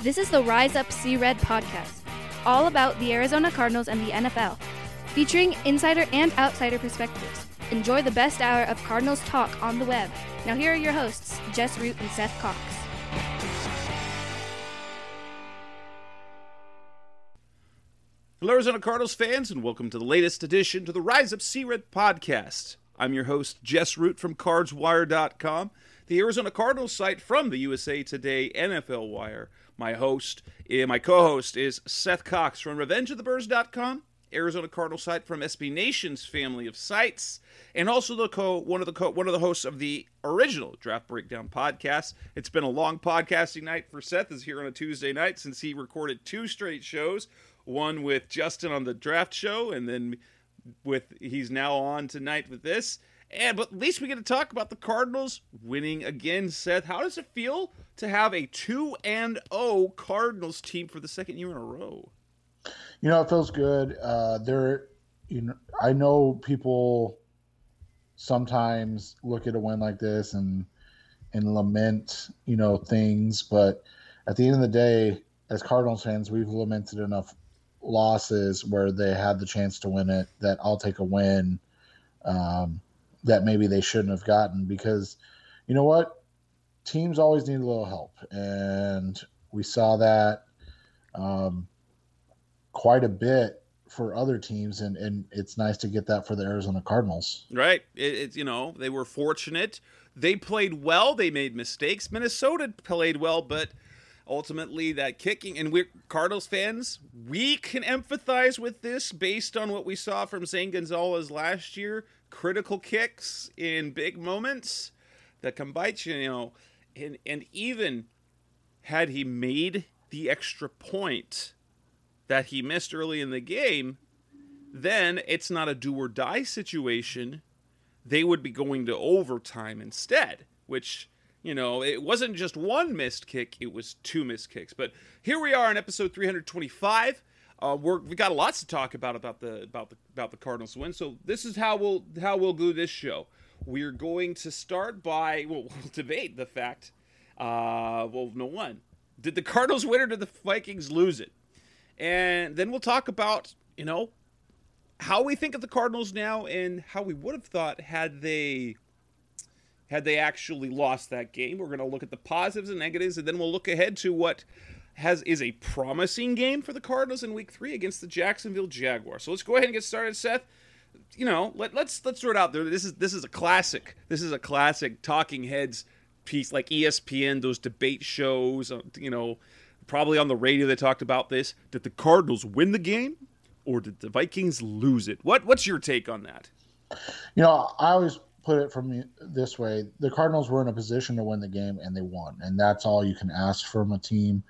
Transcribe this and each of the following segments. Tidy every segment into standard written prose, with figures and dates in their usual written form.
This is the Rise Up See Red podcast, all about the Arizona Cardinals and the NFL, featuring insider and outsider perspectives. Enjoy the best hour of Cardinals talk on the web. Now here are your hosts, Jess Root and Seth Cox. Hello, Arizona Cardinals fans, and welcome to the latest edition to the Rise Up See Red podcast. I'm your host, Jess Root from CardsWire.com, the Arizona Cardinals site from the USA Today NFL Wire. My co-host is Seth Cox from RevengeOfTheBirds.com, Arizona Cardinals site from SB Nation's family of sites, and also one of the hosts of the original Draft Breakdown podcast. It's been a long podcasting night for Seth. Is here on a Tuesday night since he recorded 2 straight shows. One with Justin on the draft show, and then he's now on tonight with this. But at least we get to talk about the Cardinals winning again. Seth, how does it feel to have a 2-0 Cardinals team for the second year in a row? You know, it feels good. I know people sometimes look at a win like this and lament, things, but at the end of the day, as Cardinals fans, we've lamented enough losses where they had the chance to win it that I'll take a win that maybe they shouldn't have gotten, because you know what? Teams always need a little help, and we saw that quite a bit for other teams, and it's nice to get that for the Arizona Cardinals. Right. It's they were fortunate. They played well. They made mistakes. Minnesota played well, but ultimately that kicking, and we're Cardinals fans, we can empathize with this based on what we saw from Zane Gonzalez last year. Critical kicks in big moments that can bite you, and even had he made the extra point that he missed early in the game, then it's not a do or die situation. They would be going to overtime instead, which, it wasn't just one missed kick, it was 2 missed kicks. But here we are in episode 325. We got lots to talk about the Cardinals win. So this is how we'll do this show. We're going to start by we'll debate the fact. No one. Did the Cardinals win or did the Vikings lose it? And then we'll talk about how we think of the Cardinals now and how we would have thought had they actually lost that game. We're going to look at the positives and negatives, and then we'll look ahead to what is a promising game for the Cardinals in Week 3 against the Jacksonville Jaguars. So let's go ahead and get started, Seth. Let's throw it out there. This is a classic. This is a classic talking heads piece, like ESPN, those debate shows. Probably on the radio they talked about this. Did the Cardinals win the game, or did the Vikings lose it? What's your take on that? I always put it from this way: the Cardinals were in a position to win the game, and they won, and that's all you can ask from a team.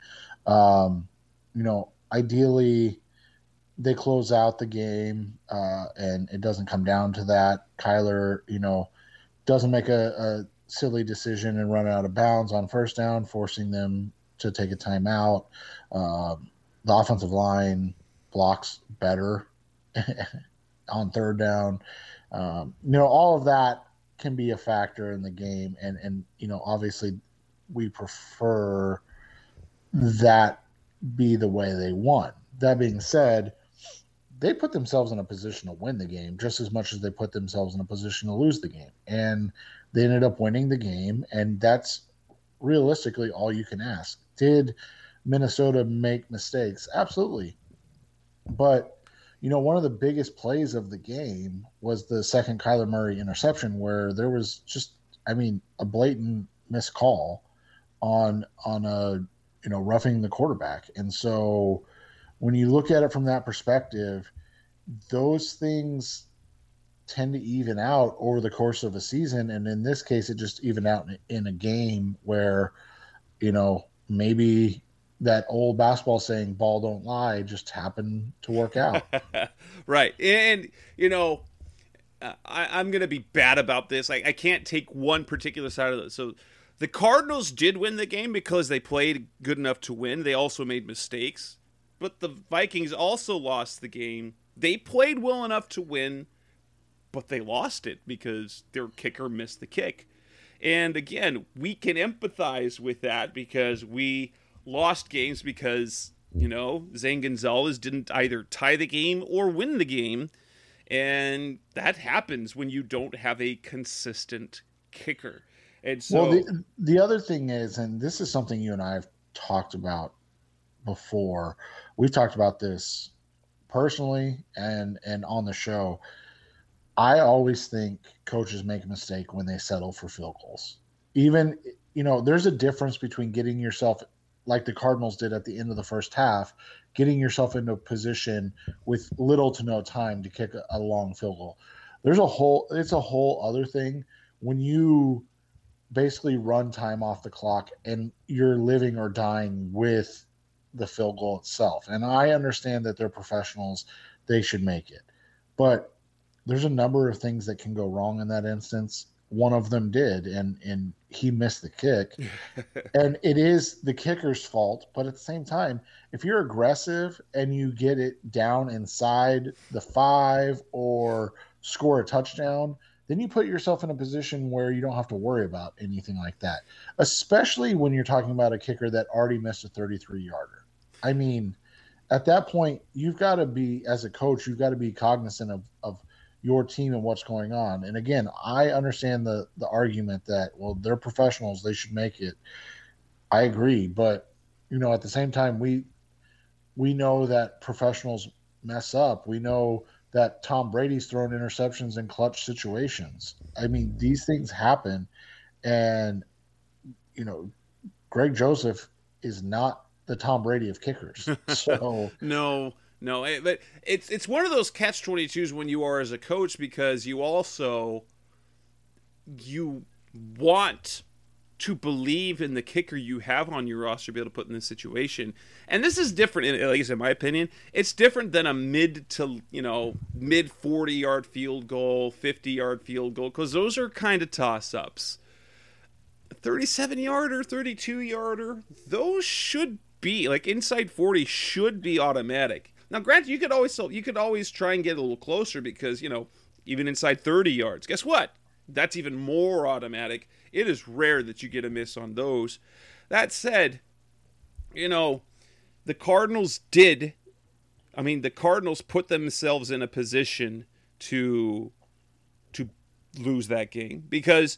Ideally, they close out the game, and it doesn't come down to that. Kyler, doesn't make a silly decision and run out of bounds on first down, forcing them to take a timeout. The offensive line blocks better on third down. All of that can be a factor in the game, and obviously we prefer that be the way they won. That being said, they put themselves in a position to win the game just as much as they put themselves in a position to lose the game, and they ended up winning the game, and that's realistically all you can ask. Did Minnesota make mistakes? Absolutely. But one of the biggest plays of the game was the second Kyler Murray interception, where there was just, a blatant missed call on a, roughing the quarterback. And so when you look at it from that perspective, those things tend to even out over the course of a season. And in this case, it just evened out in a game where, maybe that old basketball saying, ball don't lie, just happened to work out. Right. And, I'm going to be bad about this. I can't take one particular side of it. So the Cardinals did win the game because they played good enough to win. They also made mistakes. But the Vikings also lost the game. They played well enough to win, but they lost it because their kicker missed the kick. And again, we can empathize with that because we lost games because, Zane Gonzalez didn't either tie the game or win the game. And that happens when you don't have a consistent kicker. And so, well, the other thing is, and this is something you and I have talked about before. We've talked about this personally and on the show. I always think coaches make a mistake when they settle for field goals. Even, there's a difference between getting yourself, like the Cardinals did at the end of the first half, getting yourself into a position with little to no time to kick a long field goal. It's a whole other thing when you basically run time off the clock and you're living or dying with the field goal itself. And I understand that they're professionals, they should make it. But there's a number of things that can go wrong in that instance. One of them did, and he missed the kick. And it is the kicker's fault. But at the same time, if you're aggressive and you get it down inside the 5 or score a touchdown, then you put yourself in a position where you don't have to worry about anything like that, especially when you're talking about a kicker that already missed a 33-yarder. I mean, at that point, you've got to be, as a coach, you've got to be cognizant of your team and what's going on. And again, I understand the argument that, well, they're professionals, they should make it. I agree. But, at the same time, we know that professionals mess up. We know that Tom Brady's thrown interceptions in clutch situations. I mean, these things happen. And, Greg Joseph is not the Tom Brady of kickers. So No, but it's one of those catch-22s when you are as a coach, because you want to believe in the kicker you have on your roster to be able to put in this situation. And this is different, at least in my opinion. It's different than a mid 40-yard field goal, 50-yard field goal, because those are kind of toss-ups. 37-yarder, 32-yarder, those should be, like, inside 40 should be automatic. Now, granted, you could always try and get a little closer because, even inside 30 yards. Guess what? That's even more automatic. It is rare that you get a miss on those. That said, the Cardinals put themselves in a position to lose that game because,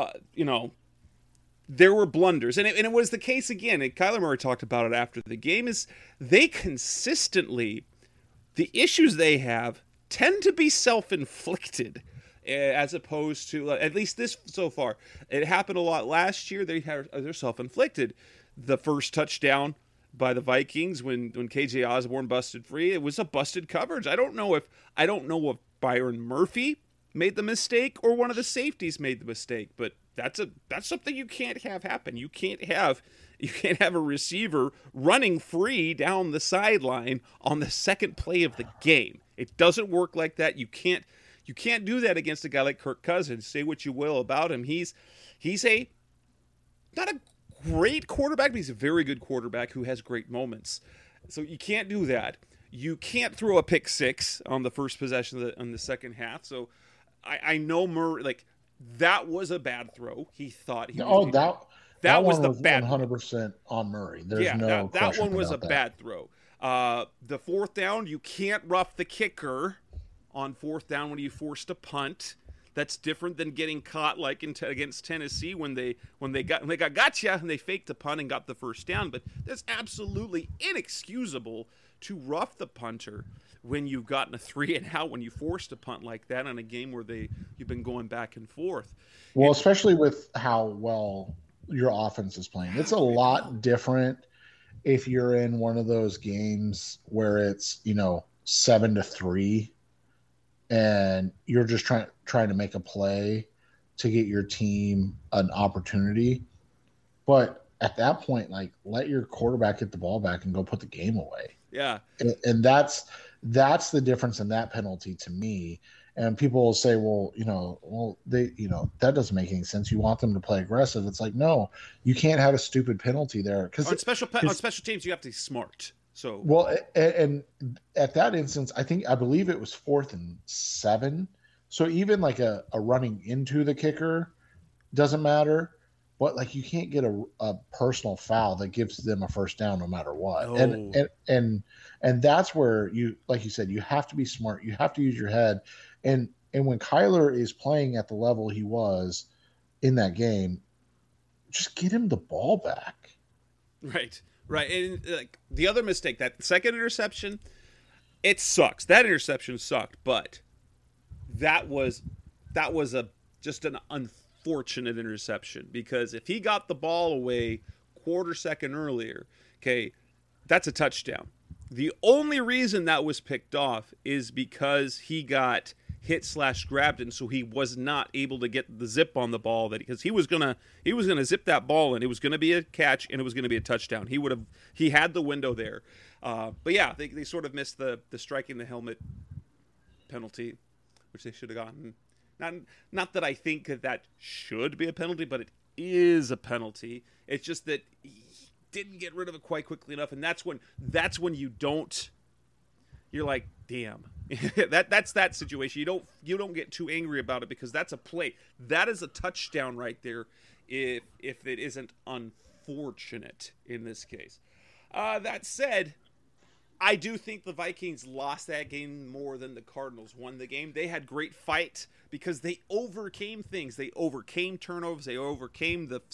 there were blunders. And it was the case again, and Kyler Murray talked about it after the game, is they consistently, the issues they have tend to be self-inflicted as opposed to, at least this so far. It happened a lot last year. They're self-inflicted. The first touchdown by the Vikings when KJ Osborne busted free, it was a busted coverage. I don't know if Byron Murphy made the mistake or one of the safeties made the mistake, but that's something you can't have happen. You can't have a receiver running free down the sideline on the second play of the game. It doesn't work like that. You can't do that against a guy like Kirk Cousins. Say what you will about him. He's not a great quarterback, but he's a very good quarterback who has great moments. So you can't do that. You can't throw a pick six on the first possession on the second half. So I know Murray, like, that was a bad throw. He thought he was. That was the bad 100% on Murray. There's no that one was a that. bad throw. The fourth down, you can't rough the kicker on fourth down when you forced a punt. That's different than getting caught like against Tennessee when they got gotcha and they faked the punt and got the first down. But that's absolutely inexcusable to rough the punter when you've gotten a 3-and-out, when you forced a punt like that in a game where you've been going back and forth. Well, especially with how well your offense is playing. It's a lot different if you're in one of those games where it's, 7-3 and you're just trying to make a play to get your team an opportunity. But at that point, like, let your quarterback get the ball back and go put the game away. Yeah. And that's the difference in that penalty to me. And people will say, that doesn't make any sense. You want them to play aggressive. It's like, no, you can't have a stupid penalty there. On special teams, you have to be smart. So, well, and at that instance, I believe it was 4th and 7. So even like a running into the kicker doesn't matter. but like you can't get a personal foul that gives them a first down no matter what. No. And that's where you, like you said, you have to be smart. You have to use your head. And when Kyler is playing at the level he was in that game, just get him the ball back. Right. And like the other mistake, that second interception, it sucks. That interception sucked, but that was just an unfortunate interception, because if he got the ball away quarter second earlier, okay, that's a touchdown. The only reason that was picked off is because he got hit/grabbed, and so he was not able to get the zip on the ball, that because he was gonna zip that ball, and it was gonna be a catch, and it was gonna be a touchdown. He had the window there, but yeah, they sort of missed the striking the helmet penalty, which they should have gotten. Not that I think that should be a penalty, but it is a penalty. It's just that he didn't get rid of it quite quickly enough, and that's when you're like, damn. that's that situation. You don't get too angry about it, because that's a play. That is a touchdown right there, if it isn't unfortunate in this case. That said, I do think the Vikings lost that game more than the Cardinals won the game. They had great fight because they overcame things. They overcame turnovers. They overcame the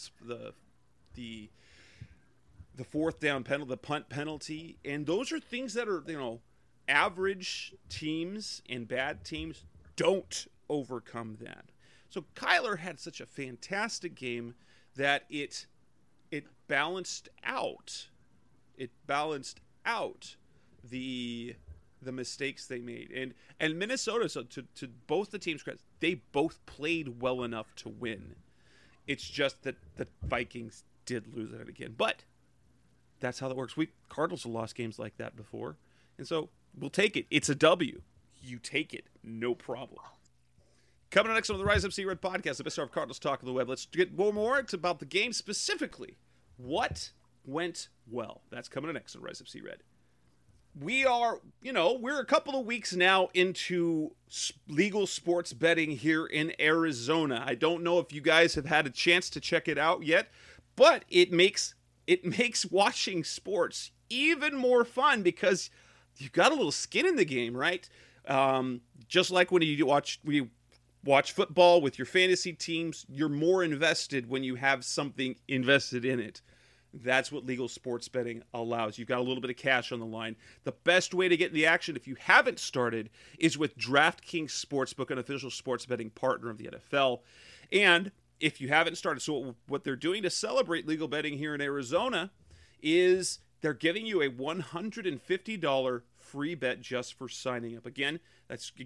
fourth down penalty, the punt penalty, and those are things that are, average teams and bad teams don't overcome that. So Kyler had such a fantastic game that it balanced out. It balanced out the mistakes they made. And Minnesota, so to both the teams' credit, they both played well enough to win. It's just that the Vikings did lose it again. But that's how that works. Cardinals have lost games like that before. And so we'll take it. It's a W. You take it. No problem. Coming up next on the Rise Up See Red podcast, the best of Cardinals talk on the web. Let's get more about the game specifically. What went well? That's coming up next on Rise Up See Red. We're a couple of weeks now into legal sports betting here in Arizona. I don't know if you guys have had a chance to check it out yet, but it makes watching sports even more fun because you've got a little skin in the game, right? Just like when you watch football with your fantasy teams, you're more invested when you have something invested in it. That's what legal sports betting allows. You've got a little bit of cash on the line. The best way to get in the action, if you haven't started, is with DraftKings Sportsbook, an official sports betting partner of the NFL. And if you haven't started, so what they're doing to celebrate legal betting here in Arizona is they're giving you a $150 free bet just for signing up. Again, it's a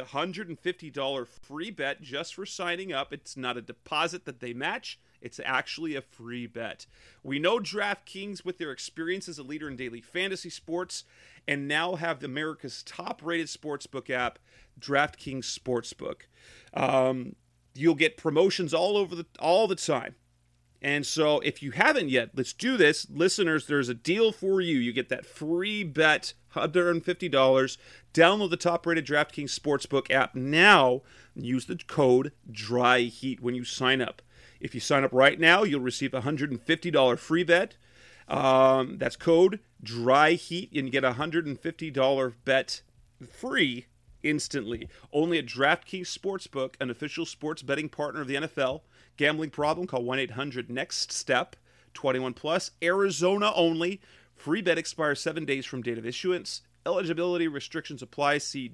$150 free bet just for signing up. It's not a deposit that they match. It's actually a free bet. We know DraftKings, with their experience as a leader in daily fantasy sports, and now have America's top-rated sportsbook app, DraftKings Sportsbook. You'll get promotions all the time. And so if you haven't yet, let's do this. Listeners, there's a deal for you. You get that free bet, $150. Download the top-rated DraftKings Sportsbook app now and use the code DRYHEAT when you sign up. If you sign up right now, you'll receive a $150 free bet. That's code DRYHEAT, and you get a $150 bet free instantly. Only at DraftKings Sportsbook, an official sports betting partner of the NFL. Gambling problem? Call 1-800-NEXT-STEP. 21 plus. Arizona only. Free bet expires 7 days from date of issuance. Eligibility restrictions apply. See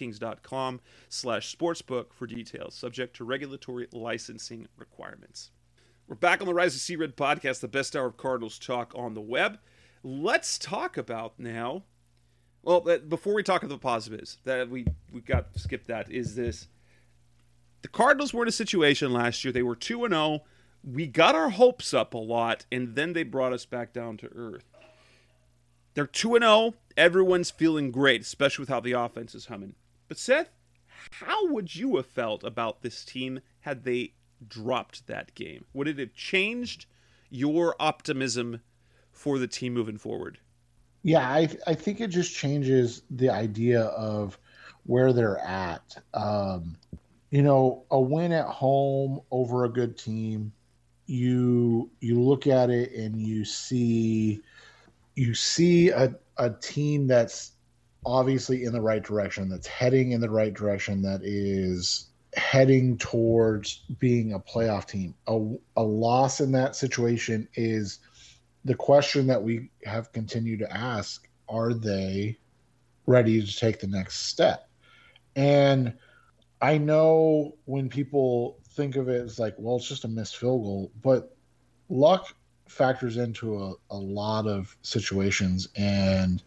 DraftKings.com/sportsbook for details. Subject to regulatory licensing requirements. We're back on the Rise of Sea Red podcast, the best hour of Cardinals talk on the web. Let's talk about now. Well, before we talk about the positives, that we got to skip that, is this. The Cardinals were in a situation last year. They were 2-0. We got our hopes up a lot, and then they brought us back down to earth. They're 2-0. Everyone's feeling great, especially with how the offense is humming. But Seth, how would you have felt about this team had they dropped that game? Would it have changed your optimism for the team moving forward? Yeah, I think it just changes the idea of where they're at. A win at home over a good team, you look at it and you see a team that's obviously in the right direction, that's heading in the right direction, that is heading towards being a playoff team. A loss in that situation is the question that we have continued to ask: are they ready to take the next step? And I know when people think of it as like, well, it's just a missed field goal, but luck factors into a lot of situations, and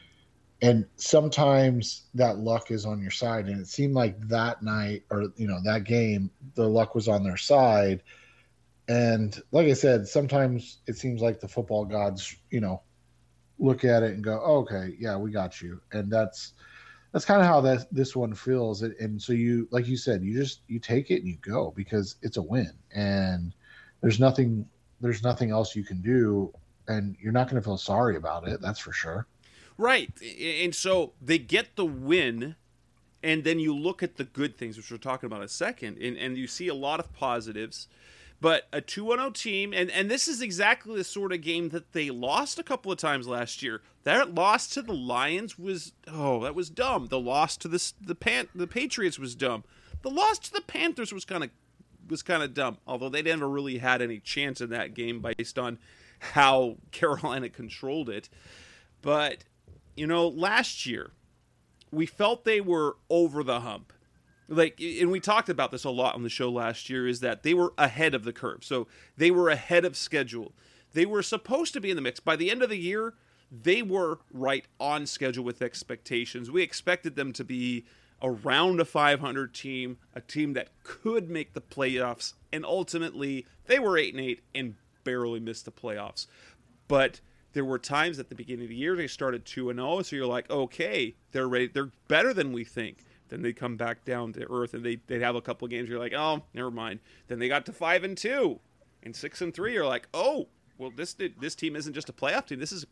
sometimes that luck is on your side. And it seemed like that night, or that game, the luck was on their side. And like I said, sometimes it seems like the football gods, look at it and go, oh, okay, yeah, we got you. And that's kind of how this one feels. And so you, like you said, you take it and you go, because it's a win, and there's nothing else you can do, and you're not going to feel sorry about it. That's for sure. Right. And so they get the win, and then you look at the good things, which we're talking about in a second, and you see a lot of positives. But a 2-0 team, and this is exactly the sort of game that they lost a couple of times last year. That loss to the Lions that was dumb. The loss to the Patriots was dumb. The loss to the Panthers was kind of dumb, although they never really had any chance in that game based on how Carolina controlled it. But, last year, we felt they were over the hump. And we talked about this a lot on the show last year, is that they were ahead of the curve. So they were ahead of schedule. They were supposed to be in the mix. By the end of the year, they were right on schedule with expectations. We expected them to be around a 500 team, a team that could make the playoffs, and ultimately they were 8-8 and barely missed the playoffs. But there were times at the beginning of the year they started 2-0, so you're like, okay, they're ready, they're better than we think. Then they come back down to earth, and they'd have a couple of games. You're like, oh, never mind. Then they got to 5-2 and 6-3. You're like, oh, well, this team isn't just a playoff team. This is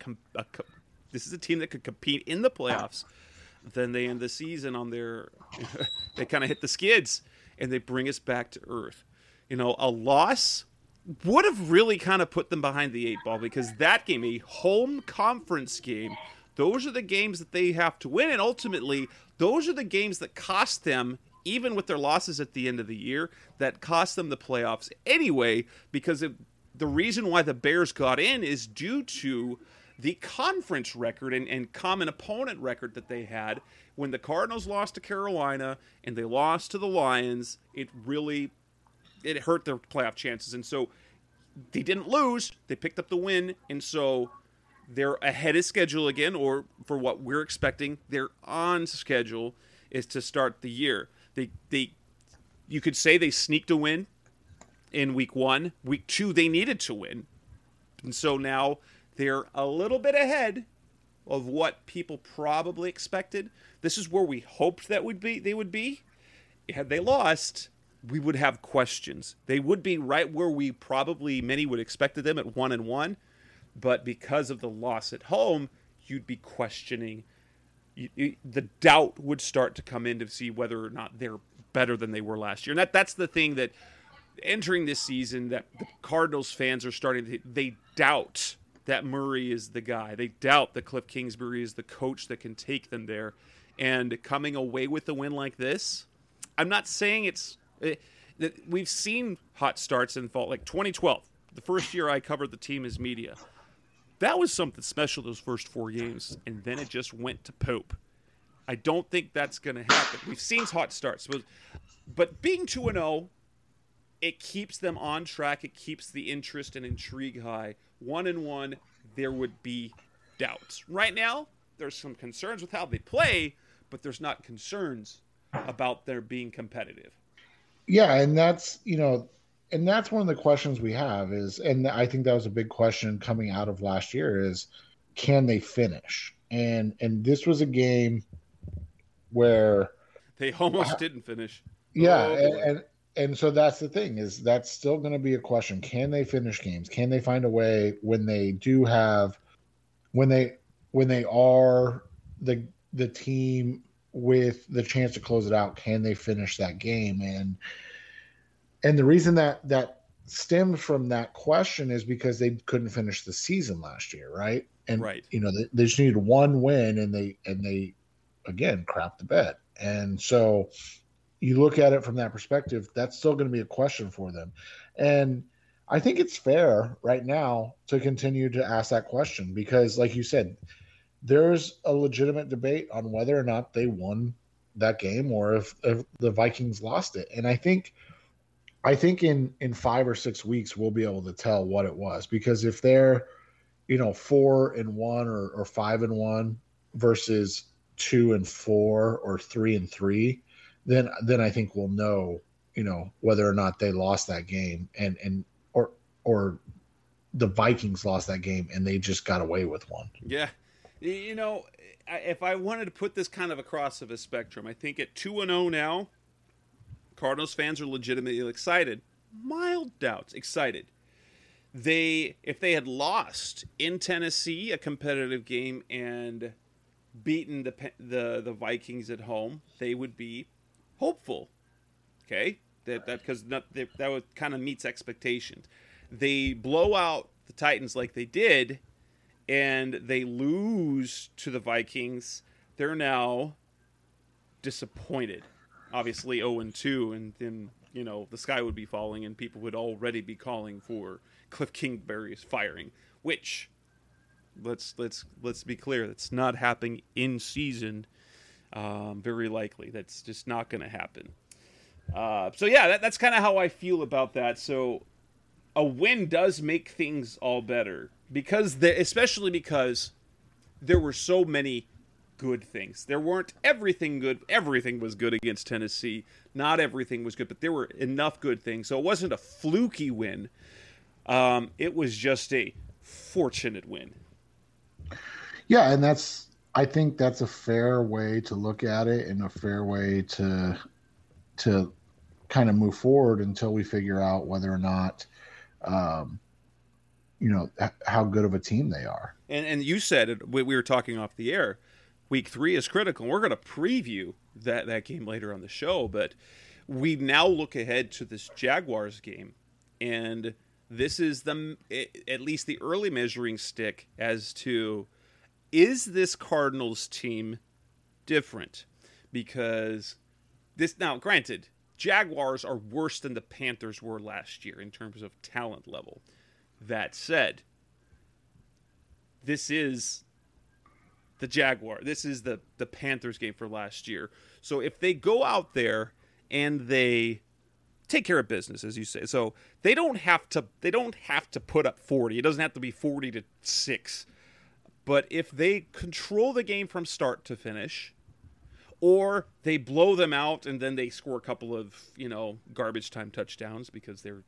a team that could compete in the playoffs. Then they end the season on their they kind of hit the skids, and they bring us back to earth. A loss would have really kind of put them behind the 8 ball, because that game, a home conference game, those are the games that they have to win, and ultimately those are the games that cost them, even with their losses at the end of the year, that cost them the playoffs anyway, because the reason why the Bears got in is due to the conference record and common opponent record that they had. When the Cardinals lost to Carolina and they lost to the Lions, it hurt their playoff chances. And so they didn't lose, they picked up the win, and so they're ahead of schedule again, or for what we're expecting, they're on schedule is to start the year. You could say they sneaked a win in week 1. Week 2, they needed to win. And so now they're a little bit ahead of what people probably expected. This is where we hoped that they would be. Had they lost, we would have questions. They would be right where many would expected them at 1-1. But because of the loss at home, you'd be questioning. The doubt would start to come in to see whether or not they're better than they were last year. And that's the thing that entering this season, that the Cardinals fans are starting to, they doubt that Murray is the guy. They doubt that Cliff Kingsbury is the coach that can take them there. And coming away with a win like this, I'm not saying we've seen hot starts in fall, like 2012, the first year I covered the team as media. That was something special, those first 4 games, and then it just went to poop. I don't think that's going to happen. We've seen hot starts, but being 2-0, it keeps them on track. It keeps the interest and intrigue high. 1-1, there would be doubts. Right now, there's some concerns with how they play, but there's not concerns about their being competitive. Yeah, and that's one of the questions we have and I think that was a big question coming out of last year, is can they finish? And this was a game where they almost didn't finish. Yeah, and so that's the thing, is that's still going to be a question. Can they finish games? Can they find a way when they are the team with the chance to close it out? Can they finish that game? And the reason that stems from that question is because they couldn't finish the season last year, right? And Right. they just needed one win, and they again crapped the bed. And so you look at it from that perspective, that's still going to be a question for them. And I think it's fair right now to continue to ask that question because, like you said, there's a legitimate debate on whether or not they won that game or if the Vikings lost it. And I think in 5 or 6 weeks we'll be able to tell what it was, because if they're 4-1 or 5-1 versus 2-4 or 3-3, then I think we'll know whether or not they lost that game and or the Vikings lost that game and they just got away with one. Yeah. If I wanted to put this kind of across of a spectrum, I think at 2-0 now, Cardinals fans are legitimately excited. Mild doubts, excited. If they had lost in Tennessee a competitive game and beaten the Vikings at home, they would be hopeful. Okay, that would kind of meets expectations. They blow out the Titans like they did, and they lose to the Vikings. They're now disappointed. Obviously 0-2, and then the sky would be falling, and people would already be calling for Cliff Kingsbury's firing. Which, let's be clear, that's not happening in season. Very likely, that's just not going to happen. So yeah, that's kind of how I feel about that. So a win does make things all better especially because there were so many good things. There weren't everything good. Everything was good against Tennessee. Not everything was good, but there were enough good things. So it wasn't a fluky win. It was just a fortunate win. Yeah, and I think that's a fair way to look at it and a fair way to kind of move forward until we figure out whether or not, how good of a team they are. And you said it, we were talking off the air, week 3 is critical. We're going to preview that game later on the show, but we now look ahead to this Jaguars game, and this is at least the early measuring stick as to, is this Cardinals team different? Because now, granted, Jaguars are worse than the Panthers were last year in terms of talent level. That said, this is the Jaguar. This is the Panthers game for last year. So if they go out there and they take care of business, as you say, so they don't have to put up 40. It doesn't have to be 40-6. But if they control the game from start to finish, or they blow them out and then they score a couple of, garbage time touchdowns because they're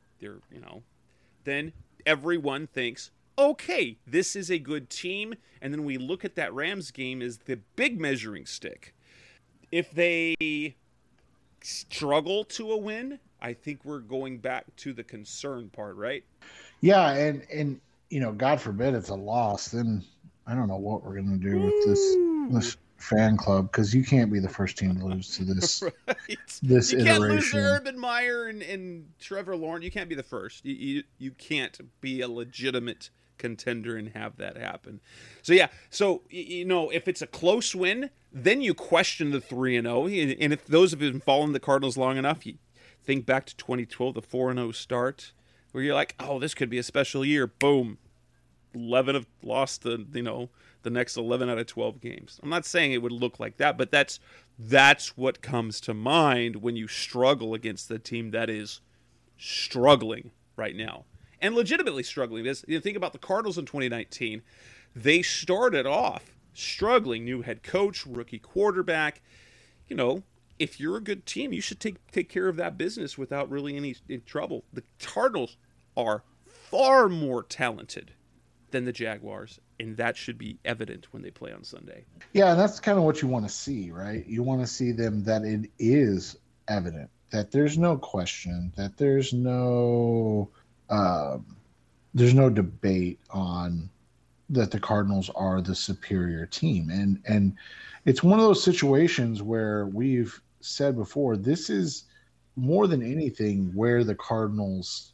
then everyone thinks, okay, this is a good team. And then we look at that Rams game as the big measuring stick. If they struggle to a win, I think we're going back to the concern part, right? Yeah, and God forbid it's a loss, then I don't know what we're going to do with this fan club, because you can't be the first team to lose to this. Right. This you iteration. Can't lose to Urban Meyer and Trevor Lawrence. You can't be the first. You can't be a legitimate contender and have that happen. So yeah. So if it's a close win, then you question the 3-0. And if those of you have been following the Cardinals long enough, you think back to 2012, the 4-0 start, where you're like, oh, this could be a special year. Boom. 11 have lost the next 11 out of 12 games. I'm not saying it would look like that, but that's what comes to mind when you struggle against the team that is struggling right now and legitimately struggling. Think about the Cardinals in 2019. They started off struggling, new head coach, rookie quarterback. If you're a good team, you should take care of that business without really any trouble. The Cardinals are far more talented than the Jaguars, and that should be evident when they play on Sunday. Yeah, and that's kind of what you want to see, right? You want to see them that it is evident, that there's no question, that there's no debate on that the Cardinals are the superior team. And it's one of those situations where we've said before, this is more than anything where the Cardinals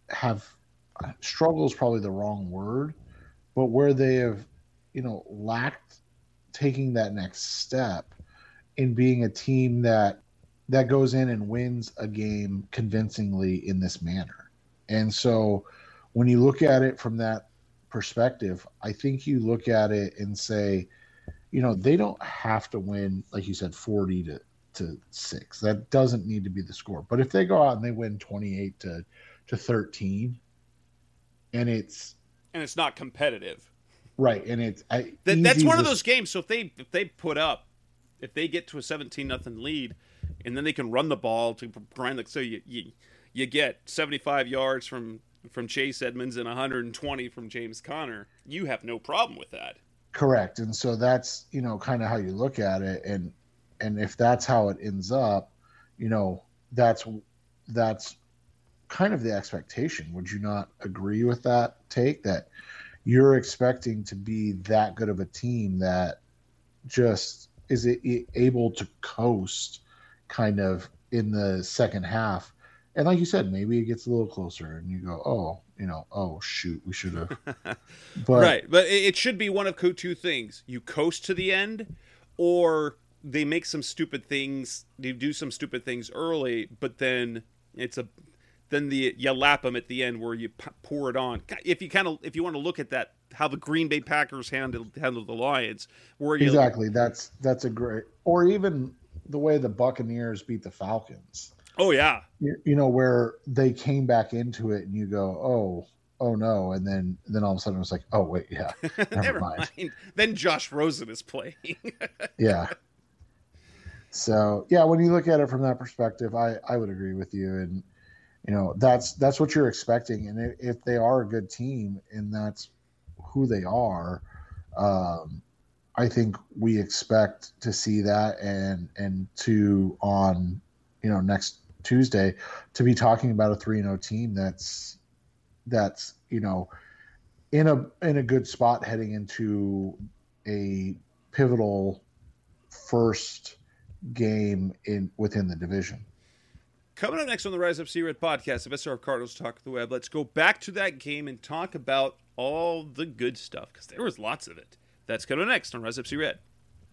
have struggle is probably the wrong word, but where they have, lacked taking that next step in being a team that goes in and wins a game convincingly in this manner. And so when you look at it from that perspective, I think you look at it and say, they don't have to win, like you said, 40 to 6. That doesn't need to be the score. But if they go out and they win 28 to 13, and it's not competitive, right? And it's that's one of those games. So if they get to a 17-0 lead, and then they can run the ball to grind. So you get 75 yards from Chase Edmonds and 120 from James Conner. You have no problem with that. Correct. And so that's, kind of how you look at it. And if that's how it ends up, that's kind of the expectation. Would you not agree with that take, that you're expecting to be that good of a team that just is able to coast kind of in the second half? And like you said, maybe it gets a little closer and you go, oh shoot, we should have. But right. But it should be one of two things. You coast to the end, or they make some stupid things. They do some stupid things early, but then you lap them at the end where you pour it on. If you want to look at that, how the Green Bay Packers handled the Lions, where exactly, that's a great, or even the way the Buccaneers beat the Falcons. Oh yeah, where they came back into it, and you go, oh no, and then all of a sudden it was like, oh wait, yeah, never mind. Then Josh Rosen is playing. Yeah. So yeah, when you look at it from that perspective, I would agree with you, and that's what you're expecting, and if they are a good team and that's who they are, I think we expect to see that, and to on next Tuesday to be talking about a 3-0 team that's in a good spot heading into a pivotal first game within the division. Coming up next on the Rise Up Sea Red podcast, the best of Cardinals Talk of the Web. Let's go back to that game and talk about all the good stuff, because there was lots of it. That's coming next on Rise Up Sea Red.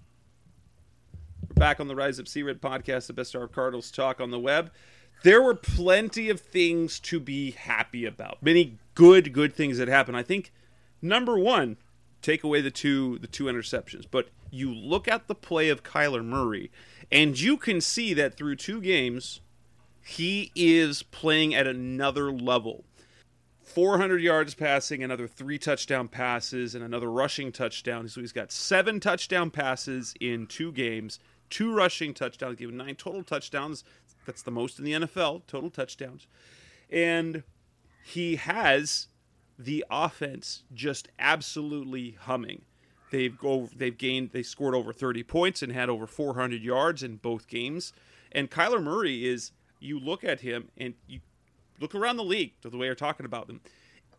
We're back on the Rise Up Sea Red podcast, the best of Cardinals Talk on the Web. There were plenty of things to be happy about. Many good things that happened. I think number one, take away the two interceptions, but you look at the play of Kyler Murray, and you can see that through 2 games, he is playing at another level. 400 yards passing, another 3 touchdown passes, and another rushing touchdown. So he's got 7 touchdown passes in 2 games, 2 rushing touchdowns, given 9 total touchdowns. That's the most in the NFL, total touchdowns. And he has the offense just absolutely humming. They scored over 30 points and had over 400 yards in both games. And Kyler Murray is, you look at him and you look around the league, the way we're talking about them,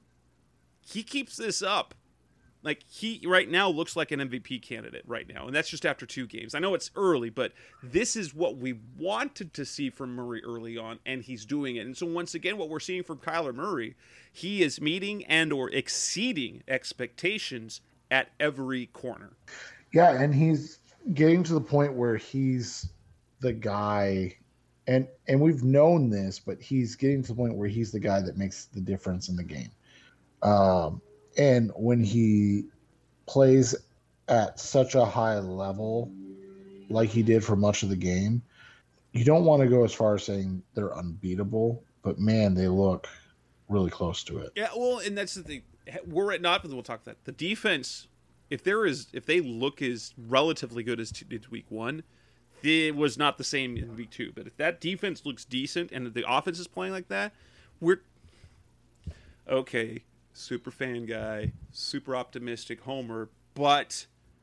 he keeps this up. Like, he right now looks like an MVP candidate right now, and that's just after 2 games. I know it's early, but this is what we wanted to see from Murray early on, and he's doing it. And so once again, what we're seeing from Kyler Murray, he is meeting and or exceeding expectations at every corner. Yeah, and he's getting to the point where he's the guy, and we've known this, but he's getting to the point where he's the guy that makes the difference in the game. And when he plays at such a high level, like he did for much of the game, you don't want to go as far as saying they're unbeatable, but man, they look really close to it. Yeah, well, and that's the thing. Were it not, but we'll talk about that. The defense, if they look as relatively good as week 1, it was not the same in week 2. But if that defense looks decent and the offense is playing like that, we're okay. Super fan guy, super optimistic homer, but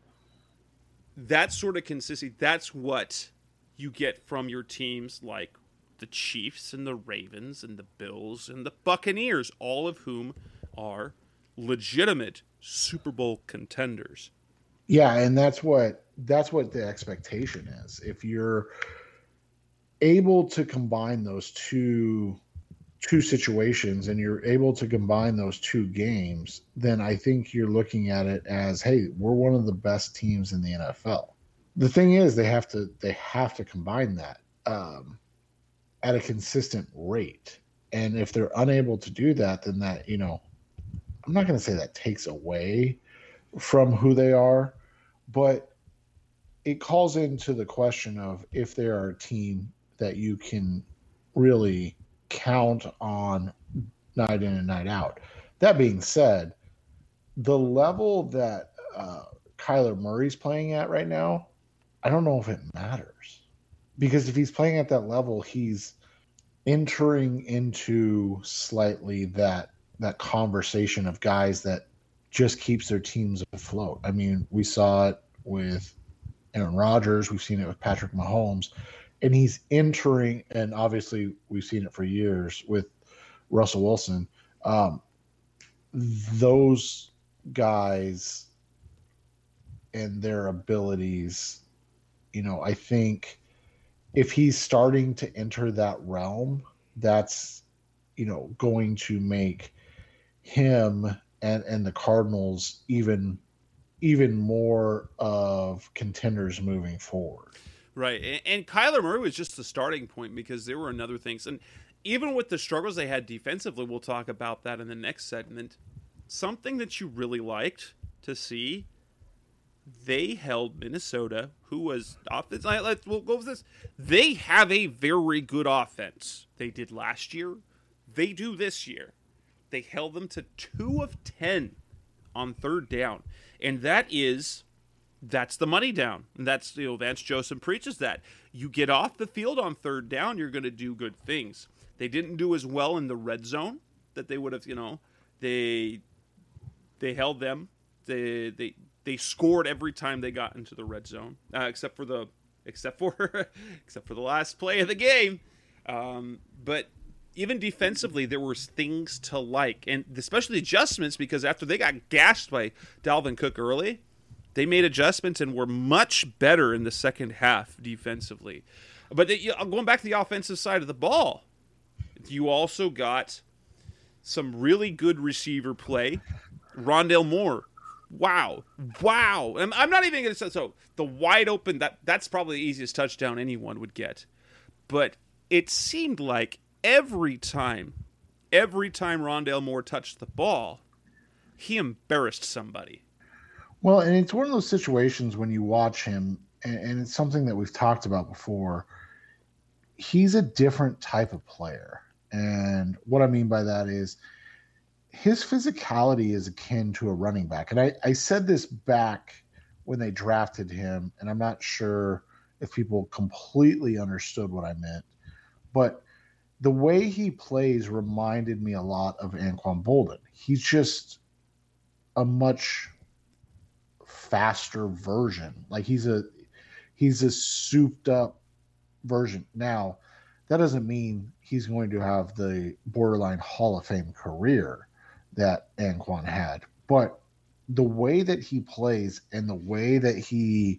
that sort of consistency, that's what you get from your teams like the Chiefs and the Ravens and the Bills and the Buccaneers, all of whom are legitimate Super Bowl contenders. Yeah, and that's what the expectation is. If you're able to combine those two two situations and you're able to combine those two games, then I think you're looking at it as, hey, we're one of the best teams in the NFL. The thing is, they have to combine that at a consistent rate. And if they're unable to do that, then that, I'm not going to say that takes away from who they are, but it calls into the question of if they are a team that you can really count on night in and night out. That being said, the level that Kyler Murray's playing at right now, I don't know if it matters. Because if he's playing at that level, he's entering into slightly that conversation of guys that just keeps their teams afloat. I mean, we saw it with Aaron Rodgers. We've seen it with Patrick Mahomes. And he's entering, and obviously we've seen it for years with Russell Wilson. Those guys and their abilities, I think if he's starting to enter that realm, that's, going to make him and the Cardinals even more of contenders moving forward. Right. And Kyler Murray was just the starting point because there were other things. And even with the struggles they had defensively, we'll talk about that in the next segment. Something that you really liked to see, they held Minnesota, who was offense. We'll go with this. They have a very good offense. They did last year. They do this year. They held them to 2 of 10 on third down. And that's the money down. And that's, Vance Joseph preaches that. You get off the field on third down, you're going to do good things. They didn't do as well in the red zone that they would have, they held them. They scored every time they got into the red zone, except for the last play of the game. But even defensively, there were things to like, and especially adjustments, because after they got gashed by Dalvin Cook early, they made adjustments and were much better in the second half defensively. But going back to the offensive side of the ball, you also got some really good receiver play. Rondale Moore. Wow. I'm not even going to say so. The wide open, that's probably the easiest touchdown anyone would get. But it seemed like every time Rondale Moore touched the ball, he embarrassed somebody. Well, and it's one of those situations when you watch him, and it's something that we've talked about before, he's a different type of player. And what I mean by that is his physicality is akin to a running back. And I said this back when they drafted him, and I'm not sure if people completely understood what I meant, but the way he plays reminded me a lot of Anquan Boldin. He's just a much faster version. Like he's a souped up version. Now, that doesn't mean he's going to have the borderline Hall of Fame career that Anquan had, but the way that he plays and the way that he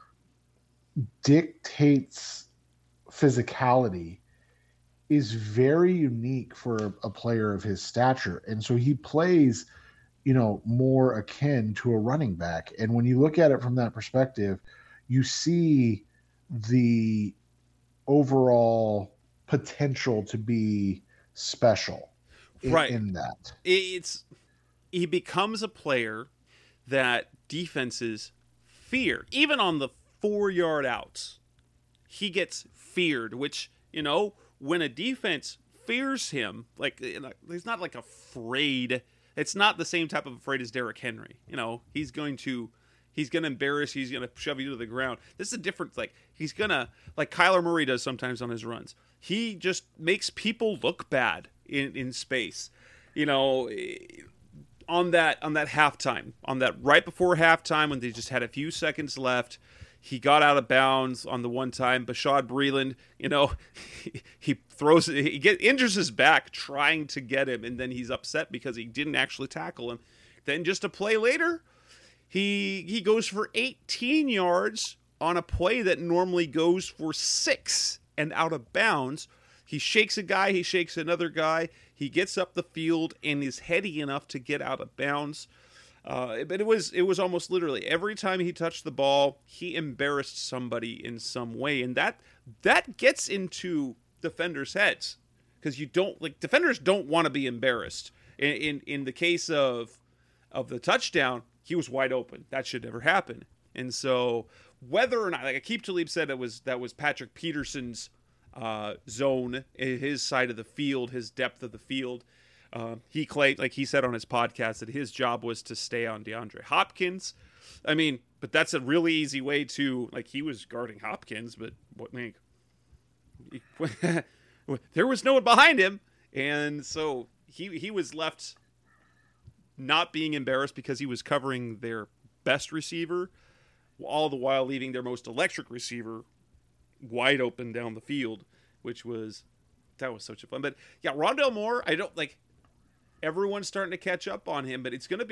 dictates physicality is very unique for a player of his stature. And so he plays, more akin to a running back. And when you look at it from that perspective, you see the overall potential to be special in that. He becomes a player that defenses fear. Even on the 4-yard outs, he gets feared, which, when a defense fears him, like he's not like afraid. It's not the same type of afraid as Derrick Henry. He's going to embarrass. He's going to shove you to the ground. This is a different, he's going to, like Kyler Murray does sometimes on his runs. He just makes people look bad in space. On that halftime, on that right before halftime when they just had a few seconds left, he got out of bounds on the one time. Bashaud Breeland, he injures his back trying to get him, and then he's upset because he didn't actually tackle him. Then just a play later, he goes for 18 yards on a play that normally goes for 6 and out of bounds. He shakes a guy, he shakes another guy, he gets up the field and is heady enough to get out of bounds. But it was almost literally every time he touched the ball, he embarrassed somebody in some way, and that gets into defenders' heads, because defenders don't want to be embarrassed. In the case of the touchdown, he was wide open. That should never happen. And so whether or not, like Aqib Talib said, that was Patrick Peterson's zone, his side of the field, his depth of the field. He claimed, like he said on his podcast, that his job was to stay on DeAndre Hopkins. I mean, but that's a really easy way to, like, he was guarding Hopkins, but there was no one behind him, and so he was left not being embarrassed because he was covering their best receiver, all the while leaving their most electric receiver wide open down the field, that was such a fun. But yeah, Rondale Moore, I don't like. Everyone's starting to catch up on him, but it's going to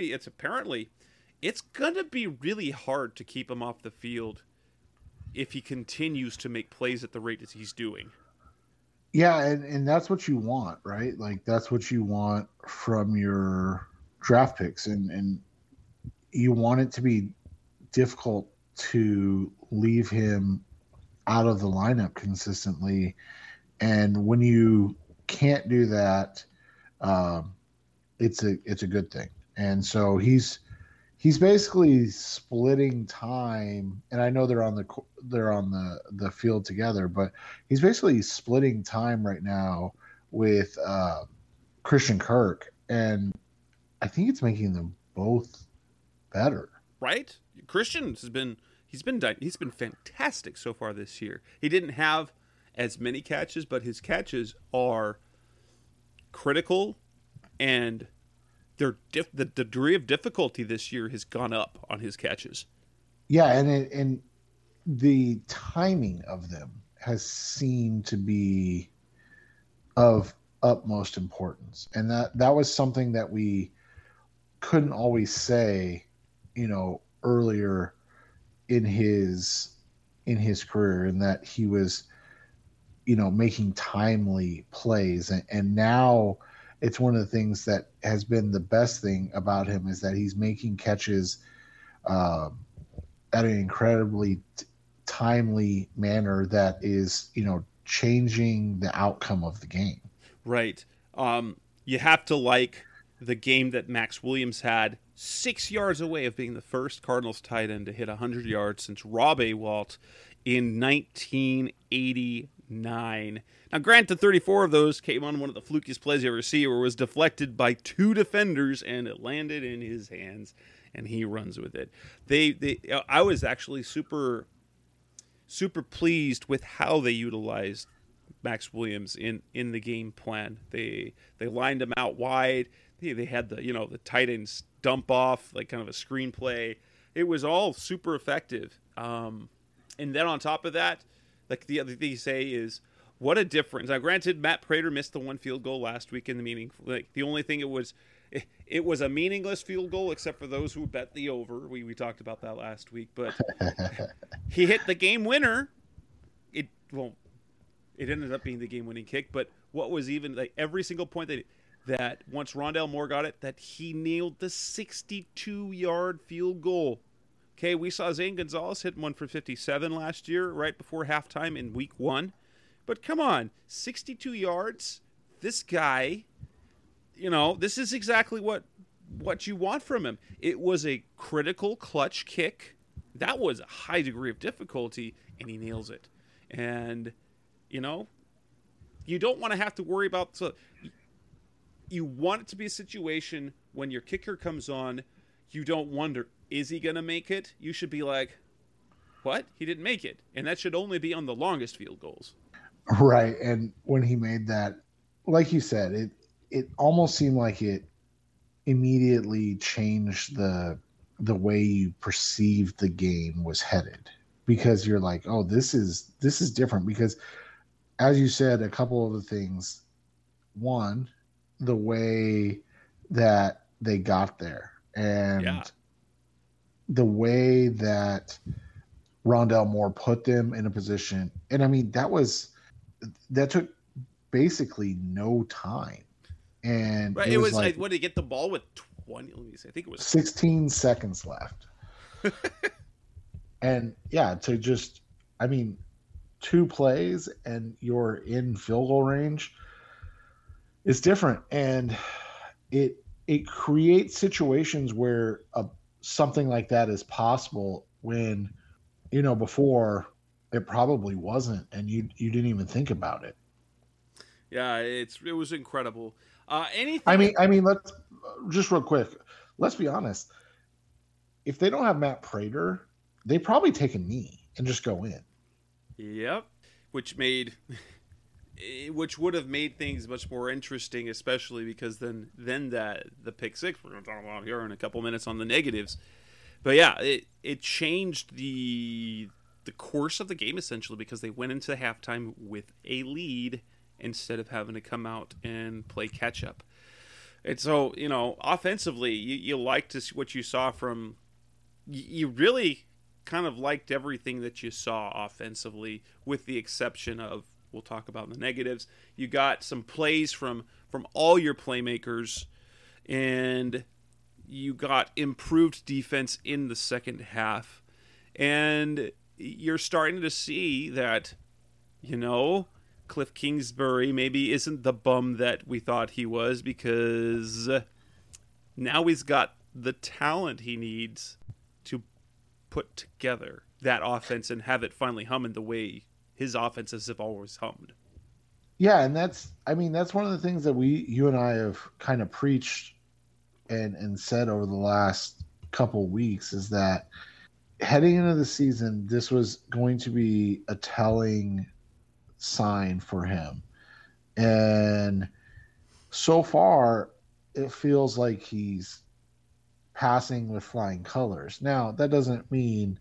be really hard to keep him off the field if he continues to make plays at the rate that he's doing. Yeah, and that's what you want, right? Like, that's what you want from your draft picks, and you want it to be difficult to leave him out of the lineup consistently. And when you can't do that, it's a good thing. And so he's basically splitting time, and I know they're on the field together, but he's basically splitting time right now with Christian Kirk, and I think it's making them both better. Right? Christian he's been fantastic so far this year. He didn't have as many catches, but his catches are critical, and the degree of difficulty this year has gone up on his catches. Yeah, and the timing of them has seemed to be of utmost importance, and that was something that we couldn't always say, earlier in his career, and that he was, making timely plays, and now it's one of the things that has been the best thing about him, is that he's making catches at an incredibly timely manner that is, changing the outcome of the game. Right. You have to like the game that Max Williams had 6 yards away of being the first Cardinals tight end to hit 100 yards since Rob Awalt in 1989. Now, granted, 34 of those came on one of the flukiest plays you ever see, where it was deflected by two defenders and it landed in his hands, and he runs with it. I was actually super pleased with how they utilized Max Williams in the game plan. They lined him out wide. They had the tight ends dump off, like kind of a screenplay. It was all super effective. And then on top of that, like the other thing you say is, what a difference. Now, granted, Matt Prater missed the one field goal last week in the meeting. Like, the only thing it was a meaningless field goal, except for those who bet the over. We talked about that last week, but he hit the game winner. It ended up being the game-winning kick, but what was even, like, every single point that once Rondale Moore got it, that he nailed the 62-yard field goal. Okay, we saw Zane Gonzalez hit one for 57 last year, right before halftime in week 1. But come on, 62 yards. This guy, this is exactly what you want from him. It was a critical clutch kick. That was a high degree of difficulty, and he nails it. And, you don't want to have to worry about. So you want it to be a situation when your kicker comes on, you don't wonder, is he going to make it? You should be like, what? He didn't make it. And that should only be on the longest field goals. Right. And when he made that, like you said, it almost seemed like it immediately changed the way you perceived the game was headed, because you're like, oh, this is different, because as you said, a couple of the things, one, the way that they got there, and the way that Rondale Moore put them in a position. And I mean, that took basically no time. And right, it was like, what did he get the ball with 20? Let me see. I think it was 16 seconds left. And yeah, to just, I mean, 2 plays and you're in field goal range is different. And it creates situations where something like that is possible when, before it probably wasn't, and you didn't even think about it. Yeah, it was incredible. Anything? I mean, let's just real quick. Let's be honest. If they don't have Matt Prater, they probably take a knee and just go in. Yep, which would have made things much more interesting, especially because then the pick six we're going to talk about here in a couple minutes on the negatives. But yeah, it changed the course of the game essentially because they went into halftime with a lead instead of having to come out and play catch up. And so, offensively, you liked to see what you saw from. You really kind of liked everything that you saw offensively, with the exception of, we'll talk about in the negatives. You got some plays from all your playmakers, and you got improved defense in the second half. And you're starting to see that, Cliff Kingsbury maybe isn't the bum that we thought he was, because now he's got the talent he needs to put together that offense and have it finally humming the way his offenses have always hummed. Yeah, and that's one of the things that you and I have kind of preached and said over the last couple weeks, is that heading into the season, this was going to be a telling sign for him. And so far, it feels like he's passing with flying colors. Now, that doesn't mean,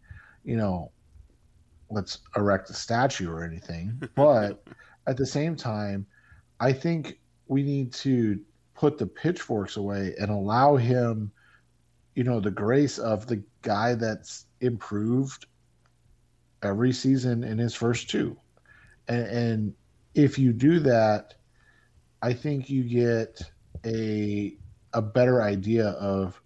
let's erect a statue or anything. But at the same time, I think we need to put the pitchforks away and allow him, the grace of the guy that's improved every season in his first 2. And if you do that, I think you get a better idea of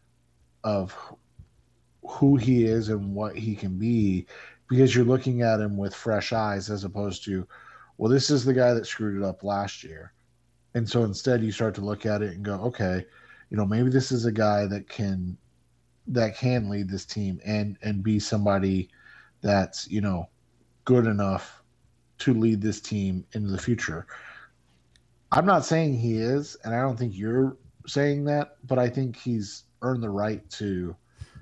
who he is and what he can be, because you're looking at him with fresh eyes, as opposed to, well, this is the guy that screwed it up last year. And so instead you start to look at it and go, okay, maybe this is a guy that can lead this team and be somebody that's, good enough to lead this team into the future. I'm not saying he is, and I don't think you're saying that, but I think he's earned the right to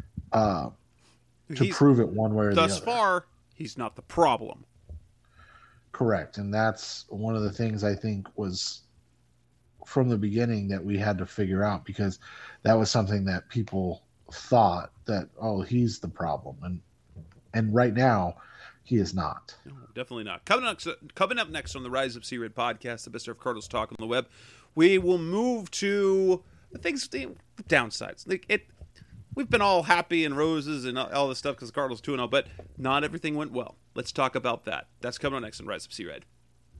prove it one way or the other. Thus far, he's not the problem. Correct. And that's one of the things I think was from the beginning that we had to figure out, because that was something that people thought that, oh, he's the problem. And right now, he is not. No, definitely not. Coming up next on the Rise Up Sea Red podcast, the best of Cardinals talk on the web, we will move to the downsides. We've been all happy and roses and all this stuff because the Cardinals 2-0, but not everything went well. Let's talk about that. That's coming up next on Rise Up Sea Red.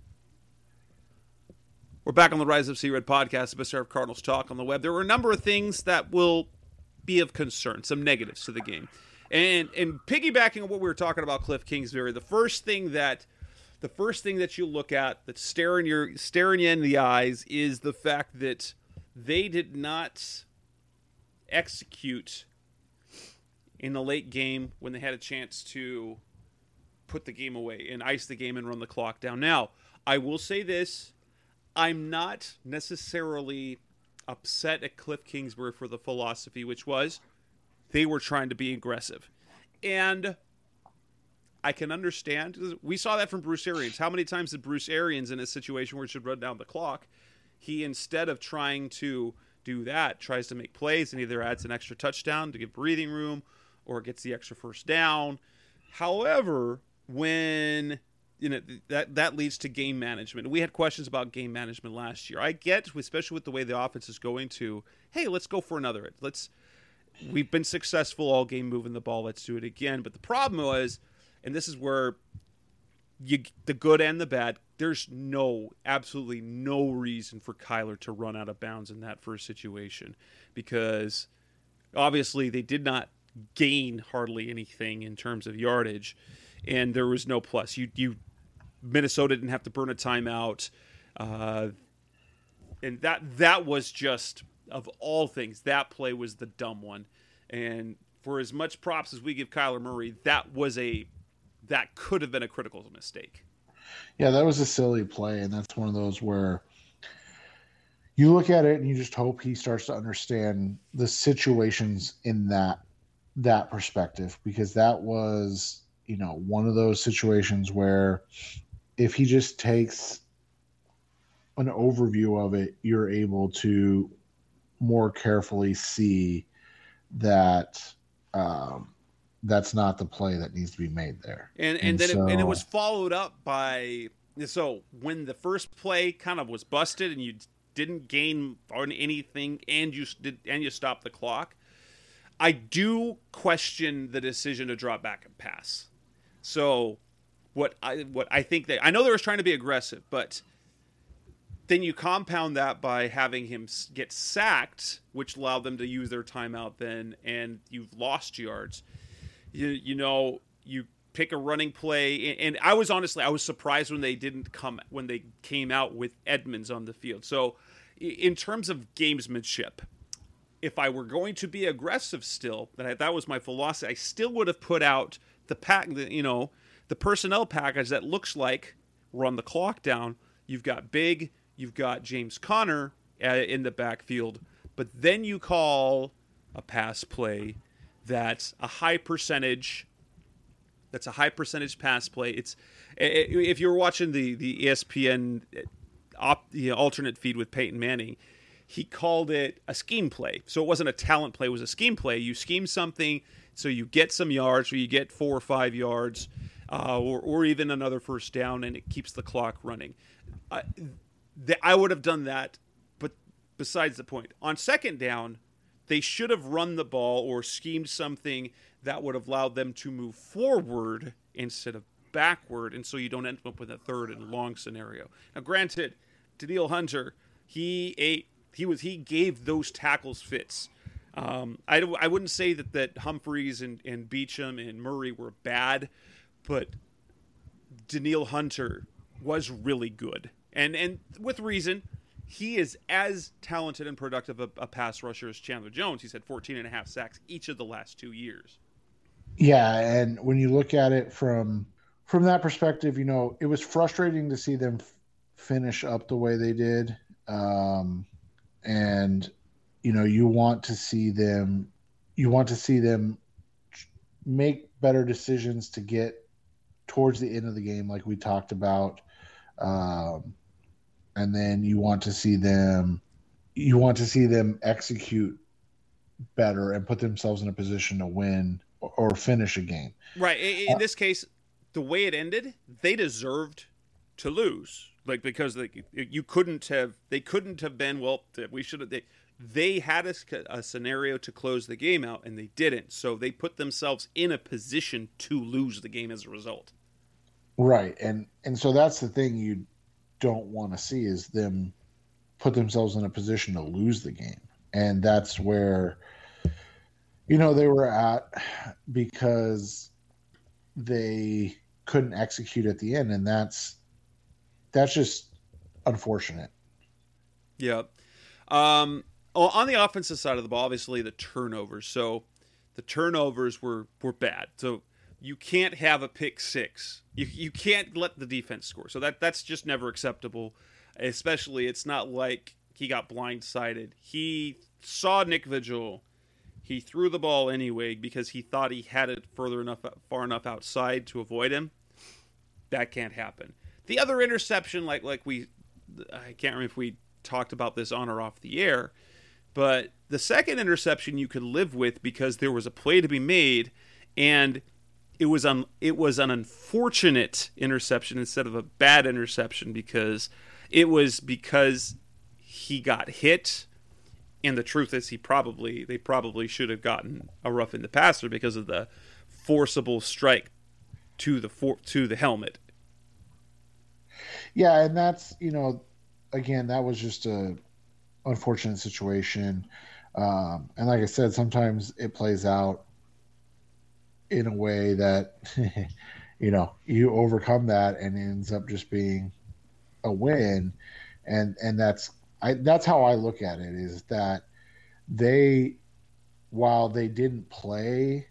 We're back on the Rise Up Sea Red podcast, the best of Cardinals talk on the web. There were a number of things that will be of concern, some negatives to the game. And piggybacking on what we were talking about, Cliff Kingsbury, the first thing that you look at that's staring you in the eyes is the fact that they did not execute in the late game when they had a chance to put the game away and ice the game and run the clock down. Now, I will say this. I'm not necessarily upset at Cliff Kingsbury for the philosophy, which was they were trying to be aggressive. And I can understand. We saw that from Bruce Arians. How many times did Bruce Arians, in a situation where he should run down the clock, he, instead of trying to do that, tries to make plays and either adds an extra touchdown to give breathing room or gets the extra first down. However, when that leads to game management. We had questions about game management last year. I get, especially with the way the offense is going, to, hey, let's go for another. We've been successful all game moving the ball. Let's do it again. But the problem was, and this is where the good and the bad. There's absolutely no reason for Kyler to run out of bounds in that first situation, because obviously they did not gain hardly anything in terms of yardage, and there was no plus. Minnesota didn't have to burn a timeout, and that was just, of all things, that play was the dumb one. And for as much props as we give Kyler Murray, that could have been a critical mistake. Yeah, that was a silly play, and that's one of those where you look at it and you just hope he starts to understand the situations in that perspective, because that was, one of those situations where if he just takes an overview of it, you're able to more carefully see that that's not the play that needs to be made there. And then it was followed up by, so when the first play kind of was busted and you didn't gain on anything and you stopped the clock, I do question the decision to drop back and pass. So what I think I know they were trying to be aggressive, but then you compound that by having him get sacked, which allowed them to use their timeout then, and you've lost yards. You pick a running play, and I was surprised when they came out with Edmonds on the field. So in terms of gamesmanship, if I were going to be aggressive still, that was my philosophy, I still would have put out the personnel package that looks like run the clock down. You've got Big, you've got James Conner in the backfield, but then you call a pass play that's a high percentage pass play. It's, if you're watching the ESPN alternate feed with Peyton Manning, he called it a scheme play. So it wasn't a talent play, it was a scheme play. You scheme something so you get some yards, or you get 4 or 5 yards, or even another first down, and it keeps the clock running. I would have done that, but besides the point. On second down, they should have run the ball or schemed something that would have allowed them to move forward instead of backward, and so you don't end up with a third and long scenario. Now, granted, Danielle Hunter, he gave those tackles fits. I wouldn't say that Humphreys and Beachum and Murray were bad, but Danielle Hunter was really good, and with reason. He is as talented and productive a pass rusher as Chandler Jones. He's had 14.5 sacks each of the last 2 years. Yeah, and when you look at it from that perspective, it was frustrating to see them finish up the way they did. And you want to see them make better decisions to get towards the end of the game, like we talked about. And then you want to see them execute better and put themselves in a position to win or finish a game. Right. In this case, the way it ended, they deserved to lose. Because they couldn't have been, well, we should have, they had a scenario to close the game out, and they didn't. So they put themselves in a position to lose the game as a result. Right. And so that's the thing you don't want to see, is them put themselves in a position to lose the game. And that's where, they were at, because they couldn't execute at the end. And that's just unfortunate. Yeah. On the offensive side of the ball, obviously the turnovers. So the turnovers were bad. So you can't have a pick six. You can't let the defense score. So that's just never acceptable. Especially, it's not like he got blindsided. He saw Nick Vigil. He threw the ball anyway because he thought he had it far enough outside to avoid him. That can't happen. The other interception, I can't remember if we talked about this on or off the air, but the second interception you could live with because there was a play to be made, and it was an unfortunate interception instead of a bad interception because he got hit, and the truth is they probably should have gotten a roughing the passer because of the forcible strike to the helmet. Yeah, and that's, again, that was just a unfortunate situation. And like I said, sometimes it plays out in a way that you overcome that and it ends up just being a win. And that's how I look at it, is that they, while they didn't play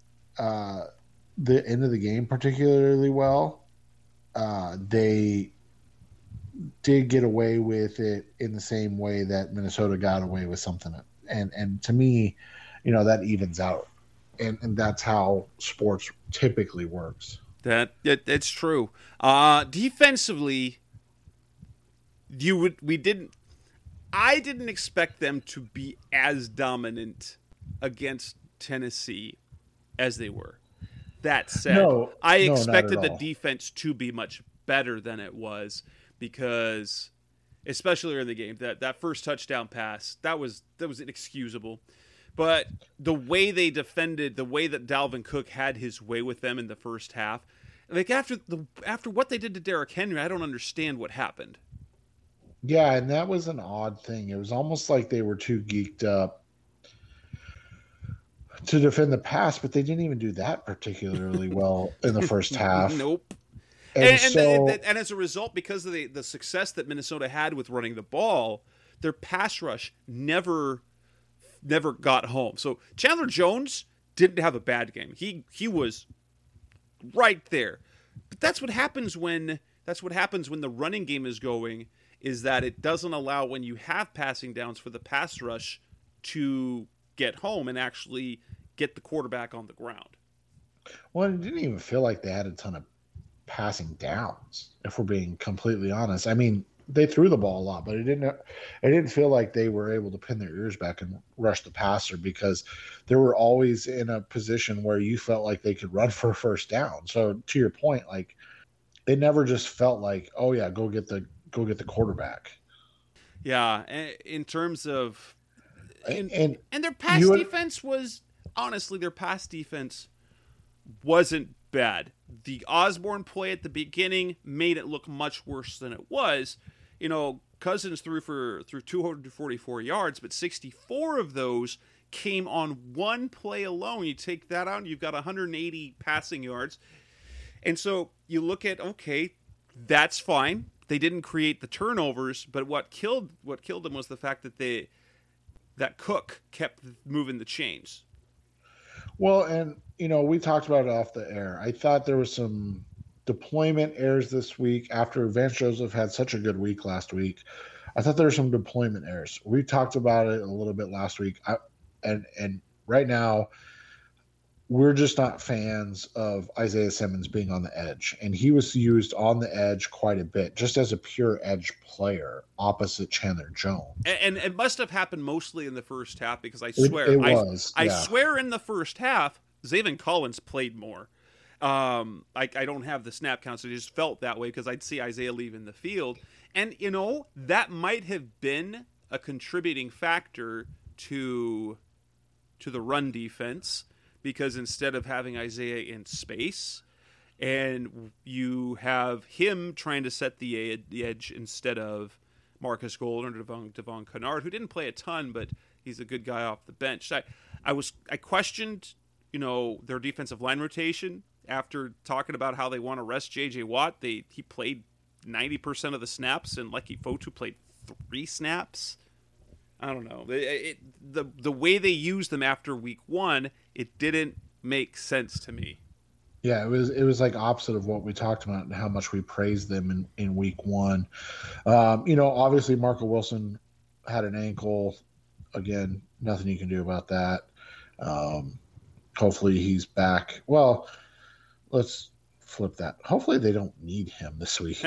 the end of the game particularly well, they did get away with it in the same way that Minnesota got away with something. And to me, that evens out. And that's how sports typically works. That's true. Defensively, I didn't expect them to be as dominant against Tennessee as they were. That said, I expected the defense to be much better than it was, because especially early in the game, that first touchdown pass, that was inexcusable. But the way they defended, the way that Dalvin Cook had his way with them in the first half, like after what they did to Derrick Henry, I don't understand what happened. Yeah, and that was an odd thing. It was almost like they were too geeked up to defend the pass, but they didn't even do that particularly well in the first half. Nope. And as a result, because of the success that Minnesota had with running the ball, their pass rush never got home. So Chandler Jones didn't have a bad game. He was right there. But that's what happens when the running game is going, is that it doesn't allow, when you have passing downs, for the pass rush to get home and actually get the quarterback on the ground. Well, it didn't even feel like they had a ton of passing downs, if we're being completely honest. I mean, they threw the ball a lot, but it didn't feel like they were able to pin their ears back and rush the passer, because they were always in a position where you felt like they could run for a first down. So to your point, like, it never just felt like, oh yeah, go get the quarterback. Yeah, in terms of and their pass defense was, honestly, their pass defense wasn't bad. The Osborne play at the beginning made it look much worse than it was. Cousins threw 244 yards, but 64 of those came on one play alone. You take that out, and you've got 180 passing yards. And so you look at, okay, that's fine. They didn't create the turnovers, but what killed them was the fact that Cook kept moving the chains. Well, and we talked about it off the air. I thought there was some deployment errors this week after Vance Joseph had such a good week last week. I thought there were some deployment errors. We talked about it a little bit last week. And right now, we're just not fans of Isaiah Simmons being on the edge. And he was used on the edge quite a bit, just as a pure edge player opposite Chandler Jones. And it must have happened mostly in the first half, because I swear in the first half, Zaven Collins played more. I don't have the snap count, so it just felt that way because I'd see Isaiah leaving the field. And, that might have been a contributing factor to the run defense, because instead of having Isaiah in space, and you have him trying to set the edge instead of Marcus Golden or Devon Kennard, who didn't play a ton, but he's a good guy off the bench. I questioned, their defensive line rotation after talking about how they want to rest J.J. Watt. He played 90% of the snaps, and Leki Fotu played 3 snaps. I don't know. The way they used them after week 1, it didn't make sense to me. Yeah, it was like opposite of what we talked about and how much we praised them in week 1. Obviously Marco Wilson had an ankle. Again, nothing you can do about that. Hopefully he's back. Well, let's flip that. Hopefully they don't need him this week.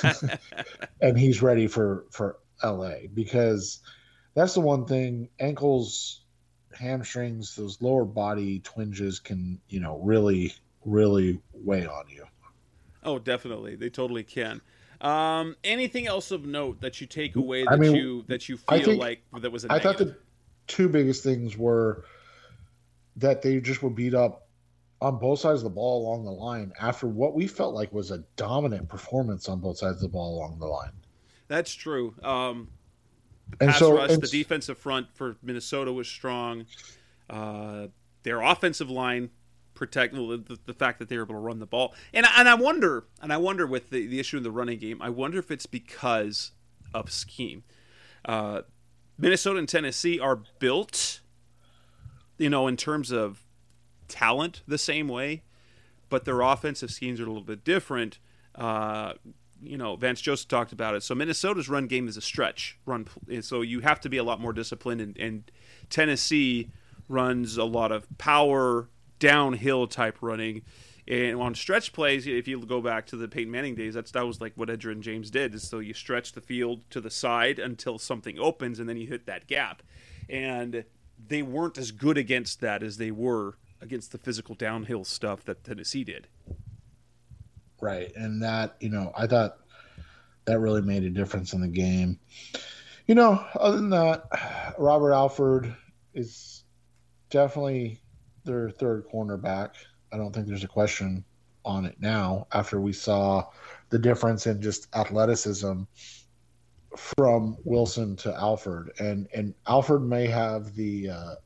And he's ready for LA, because that's the one thing. Ankles, hamstrings, those lower body twinges can, really, really weigh on you. Oh, definitely. They totally can. Anything else of note that you take away that you feel like that was a negative? I thought the 2 biggest things were that they just were beat up on both sides of the ball along the line after what we felt like was a dominant performance on both sides of the ball along the line. That's true. The And pass so rush, the it's defensive front for Minnesota was strong. Their offensive line the fact that they were able to run the ball, and I wonder with the issue in the running game, I wonder if it's because of scheme. Minnesota and Tennessee are built, in terms of talent the same way, but their offensive schemes are a little bit different. Vance Joseph talked about it. So Minnesota's run game is a stretch run, so you have to be a lot more disciplined. And Tennessee runs a lot of power, downhill type running. And on stretch plays, if you go back to the Peyton Manning days, that was like what Edgerrin James did. So you stretch the field to the side until something opens, and then you hit that gap. And they weren't as good against that as they were against the physical downhill stuff that Tennessee did. right. And that, I thought that really made a difference in the game. Other than that, Robert Alford is definitely their third cornerback. I don't think there's a question on it now after we saw the difference in just athleticism from Wilson to Alford. And Alford may have the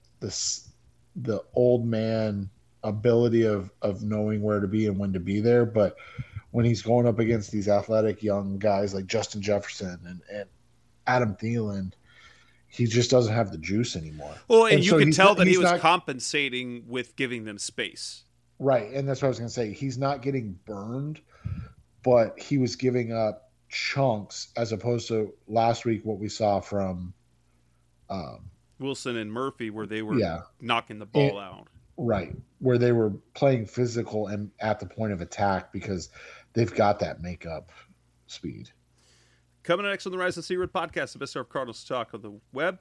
old man ability of knowing where to be and when to be there, but when he's going up against these athletic young guys like Justin Jefferson and Adam Thielen, he just doesn't have the juice anymore. Well, and you so could tell that he was not compensating with giving them space. right, and that's what I was going to say. He's not getting burned, but he was giving up chunks as opposed to last week what we saw from Wilson and Murphy, where they were knocking the ball out. Right, where they were playing physical and at the point of attack because they've got that makeup speed. Coming next on the Rise of C-Red podcast, the best of Cardinals talk on the web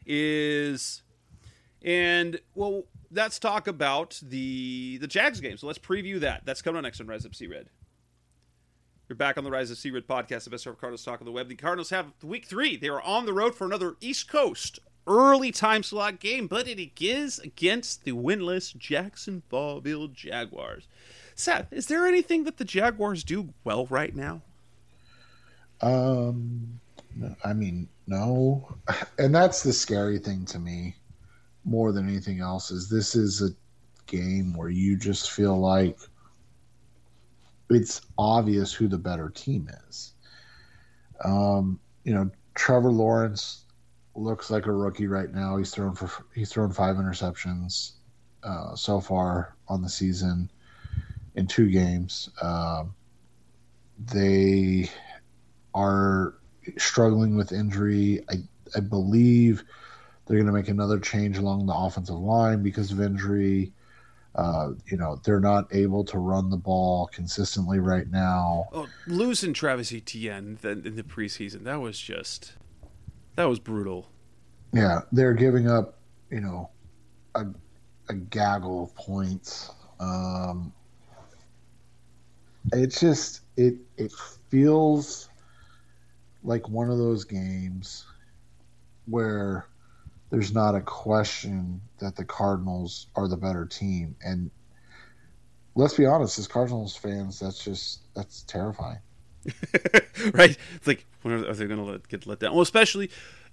let's talk about the Jags game. So let's preview that. That's coming up next on Rise of C-Red. You're back on the Rise of C-Red podcast, the best of Cardinals talk on the web. The Cardinals have week 3. They are on the road for another East Coast early time slot game, but it is against the winless Jacksonville Jaguars. Seth, is there anything that the Jaguars do well right now? No. And that's the scary thing to me more than anything else is this is a game where you just feel like it's obvious who the better team is. Trevor Lawrence looks like a rookie right now. He's thrown 5 interceptions so far on the season in 2 games. They are struggling with injury. I believe they're going to make another change along the offensive line because of injury. They're not able to run the ball consistently right now. Oh, losing Travis Etienne in the preseason, that was brutal. Yeah, they're giving up, a gaggle of points. It's just it feels like one of those games where there's not a question that the Cardinals are the better team. And let's be honest, as Cardinals fans, that's terrifying. Right? It's like, when are they going to get let down? Well, especially,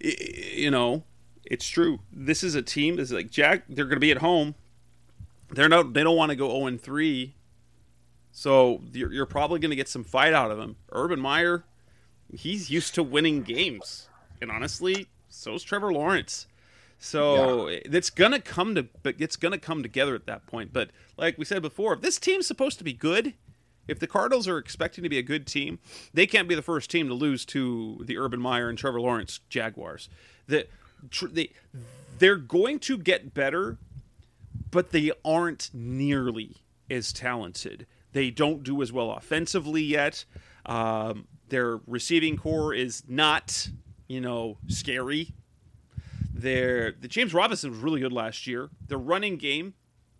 it's true. This is a team that's like they're going to be at home. They don't want to go 0-3. So you're probably going to get some fight out of him. Urban Meyer, he's used to winning games. And honestly, so is Trevor Lawrence. So it's gonna come together at that point. But like we said before, if this team's supposed to be good, if the Cardinals are expecting to be a good team, they can't be the first team to lose to the Urban Meyer and Trevor Lawrence Jaguars. They're going to get better, but they aren't nearly as talented. They don't do as well offensively yet. Their receiving core is not, scary. The James Robinson was really good last year. The running game,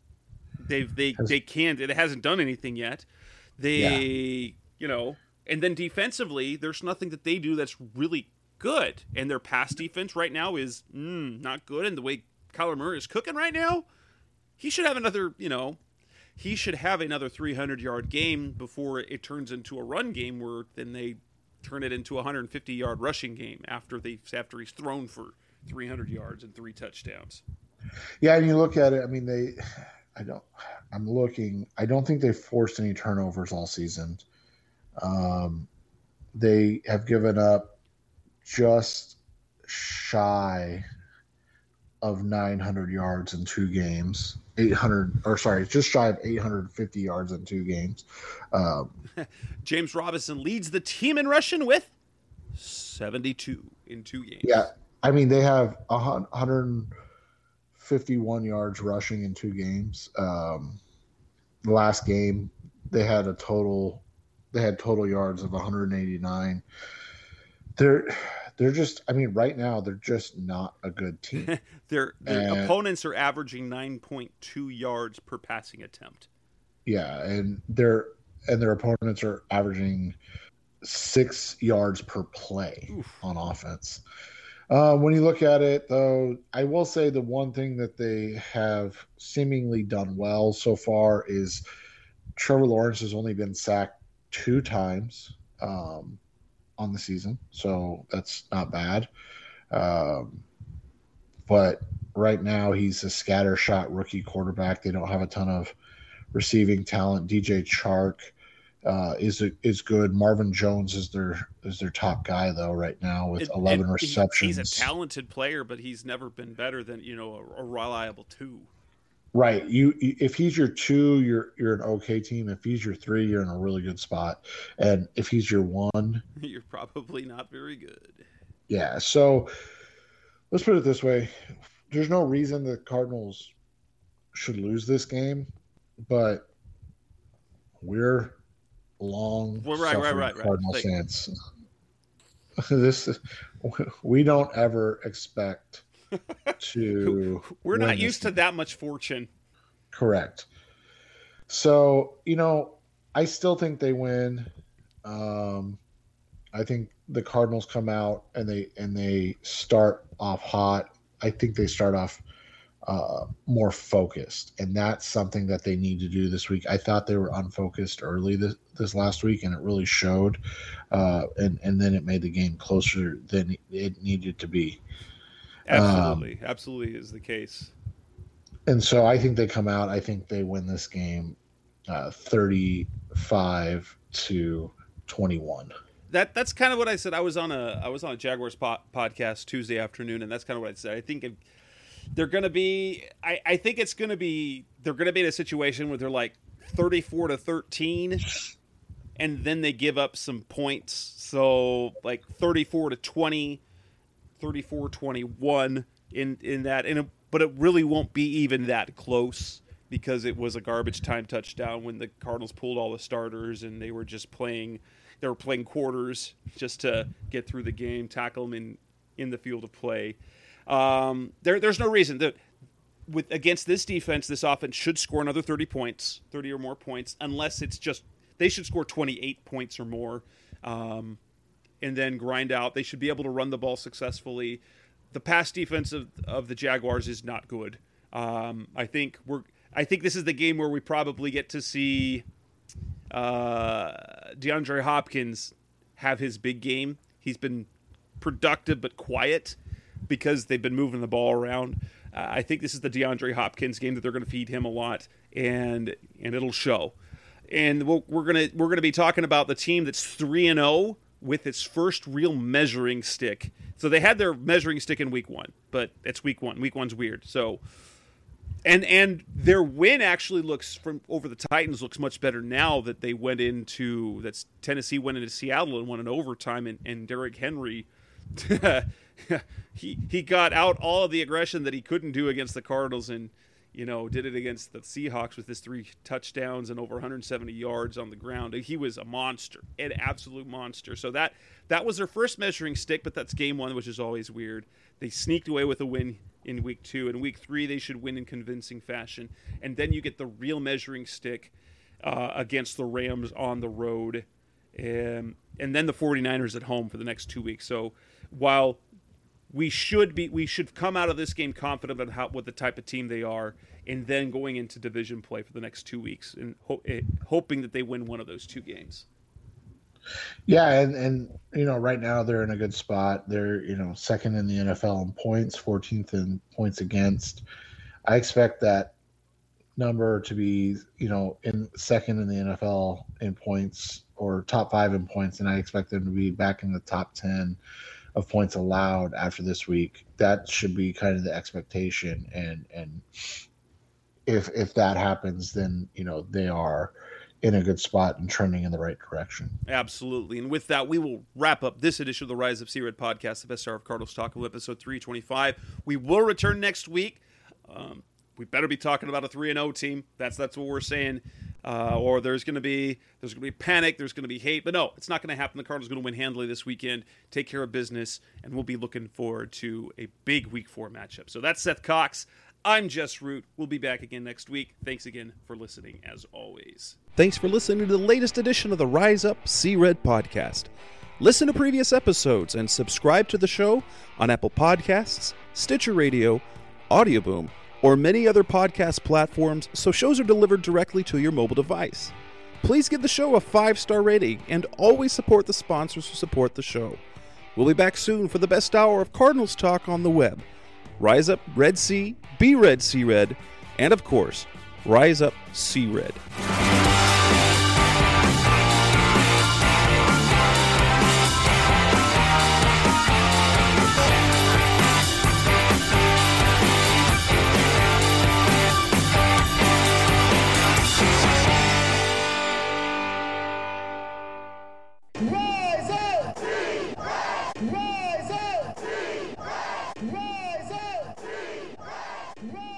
it hasn't done anything yet. And then defensively, there's nothing that they do that's really good. And their pass defense right now is not good. And the way Kyler Murray is cooking right now, he should have another, he should have another 300-yard game before it turns into a run game where then they turn it into a 150-yard rushing game after he's thrown for 300 yards and 3 touchdowns. Yeah, and you look at it, I mean, I don't think they've forced any turnovers all season. They have given up just shy of 900 yards in 2 games. Just shy of 850 yards in 2 games. James Robinson leads the team in rushing with 72 in 2 games. Yeah, I mean, they have 151 yards rushing in 2 games. The last game, they had total yards of 189. They're just, I mean, right now they're just not a good team. Their opponents are averaging 9.2 yards per passing attempt. Yeah, and their opponents are averaging 6 yards per play on offense. When you look at it, though, I will say the one thing that they have seemingly done well so far is Trevor Lawrence has only been sacked 2 times on the season, so that's not bad. But right now he's a scattershot rookie quarterback. They don't have a ton of receiving talent. DJ Chark is good. Marvin Jones is their top guy though right now with 11 receptions. He's a talented player, but he's never been better than a reliable 2. Right. If he's your 2, you're an okay team. If he's your 3, you're in a really good spot. And if he's your 1, you're probably not very good. Yeah. So let's put it this way: there's no reason the Cardinals should lose this game, but we're Cardinal fans. We don't ever expect we're not used to that much fortune. Correct. So, I still think they win. I think the Cardinals come out and they start off hot. I think they start off more focused, and that's something that they need to do this week. I thought they were unfocused early this last week, and it really showed. And then it made the game closer than it needed to be. Absolutely is the case. And so I think they come out. I think they win this game 35-21. That's kind of what I said. I was on a Jaguars podcast Tuesday afternoon, and that's kind of what I said. I think they're going to be. I think it's going to be. They're going to be in a situation where they're like 34-13, and then they give up some points. So like 34-20. 34-21 in that, but it really won't be even that close because it was a garbage time touchdown when the Cardinals pulled all the starters and they were just playing quarters just to get through the game, tackle them in the field of play. There's no reason that against this defense, this offense should score another 30 or more points, unless it's just they should score 28 points or more. And then grind out. They should be able to run the ball successfully. The pass defense of the Jaguars is not good. I think this is the game where we probably get to see DeAndre Hopkins have his big game. He's been productive but quiet because they've been moving the ball around. I think this is the DeAndre Hopkins game that they're going to feed him a lot, and it'll show. And we're gonna be talking about the team that's 3-0. With its first real measuring stick. So they had their measuring stick in week 1, but it's week 1. Week 1's weird. So, and their win actually looks from over the Titans looks much better now that they went into Tennessee went into Seattle and won in overtime, and Derrick Henry he got out all of the aggression that he couldn't do against the Cardinals and did it against the Seahawks with his 3 touchdowns and over 170 yards on the ground. He was a monster, an absolute monster. So that was their first measuring stick, but that's game 1, which is always weird. They sneaked away with a win in week 2. In week 3, they should win in convincing fashion. And then you get the real measuring stick against the Rams on the road. And then the 49ers at home for the next 2 weeks. So while we should come out of this game confident about what the type of team they are, and then going into division play for the next 2 weeks and hoping that they win one of those 2 games. Yeah, and right now they're in a good spot. They're second in the NFL in points, 14th in points against. I expect that number to be in second in the NFL in points, or top 5 in points, and I expect them to be back in the top 10 of points allowed after this week. That should be kind of the expectation, and if that happens, then they are in a good spot and trending in the right direction. Absolutely. And with that, we will wrap up this edition of the Rise of Sea Red podcast, the best hour of Cardinals Talk, episode 325. We will return next week. We better be talking about a 3-0 team. That's what we're saying. Or there's going to be panic. There's going to be hate. But no, it's not going to happen. The Cardinals are going to win handily this weekend, take care of business, and we'll be looking forward to a big Week 4 matchup. So that's Seth Cox. I'm Jess Root. We'll be back again next week. Thanks again for listening, as always. Thanks for listening to the latest edition of the Rise Up Sea Red podcast. Listen to previous episodes and subscribe to the show on Apple Podcasts, Stitcher Radio, Audioboom, or many other podcast platforms, so shows are delivered directly to your mobile device. Please give the show a 5-star rating and always support the sponsors who support the show. We'll be back soon for the best hour of Cardinals talk on the web. Rise up, Red Sea, be Red Sea Red, and of course, Rise up, Sea Red. Rise!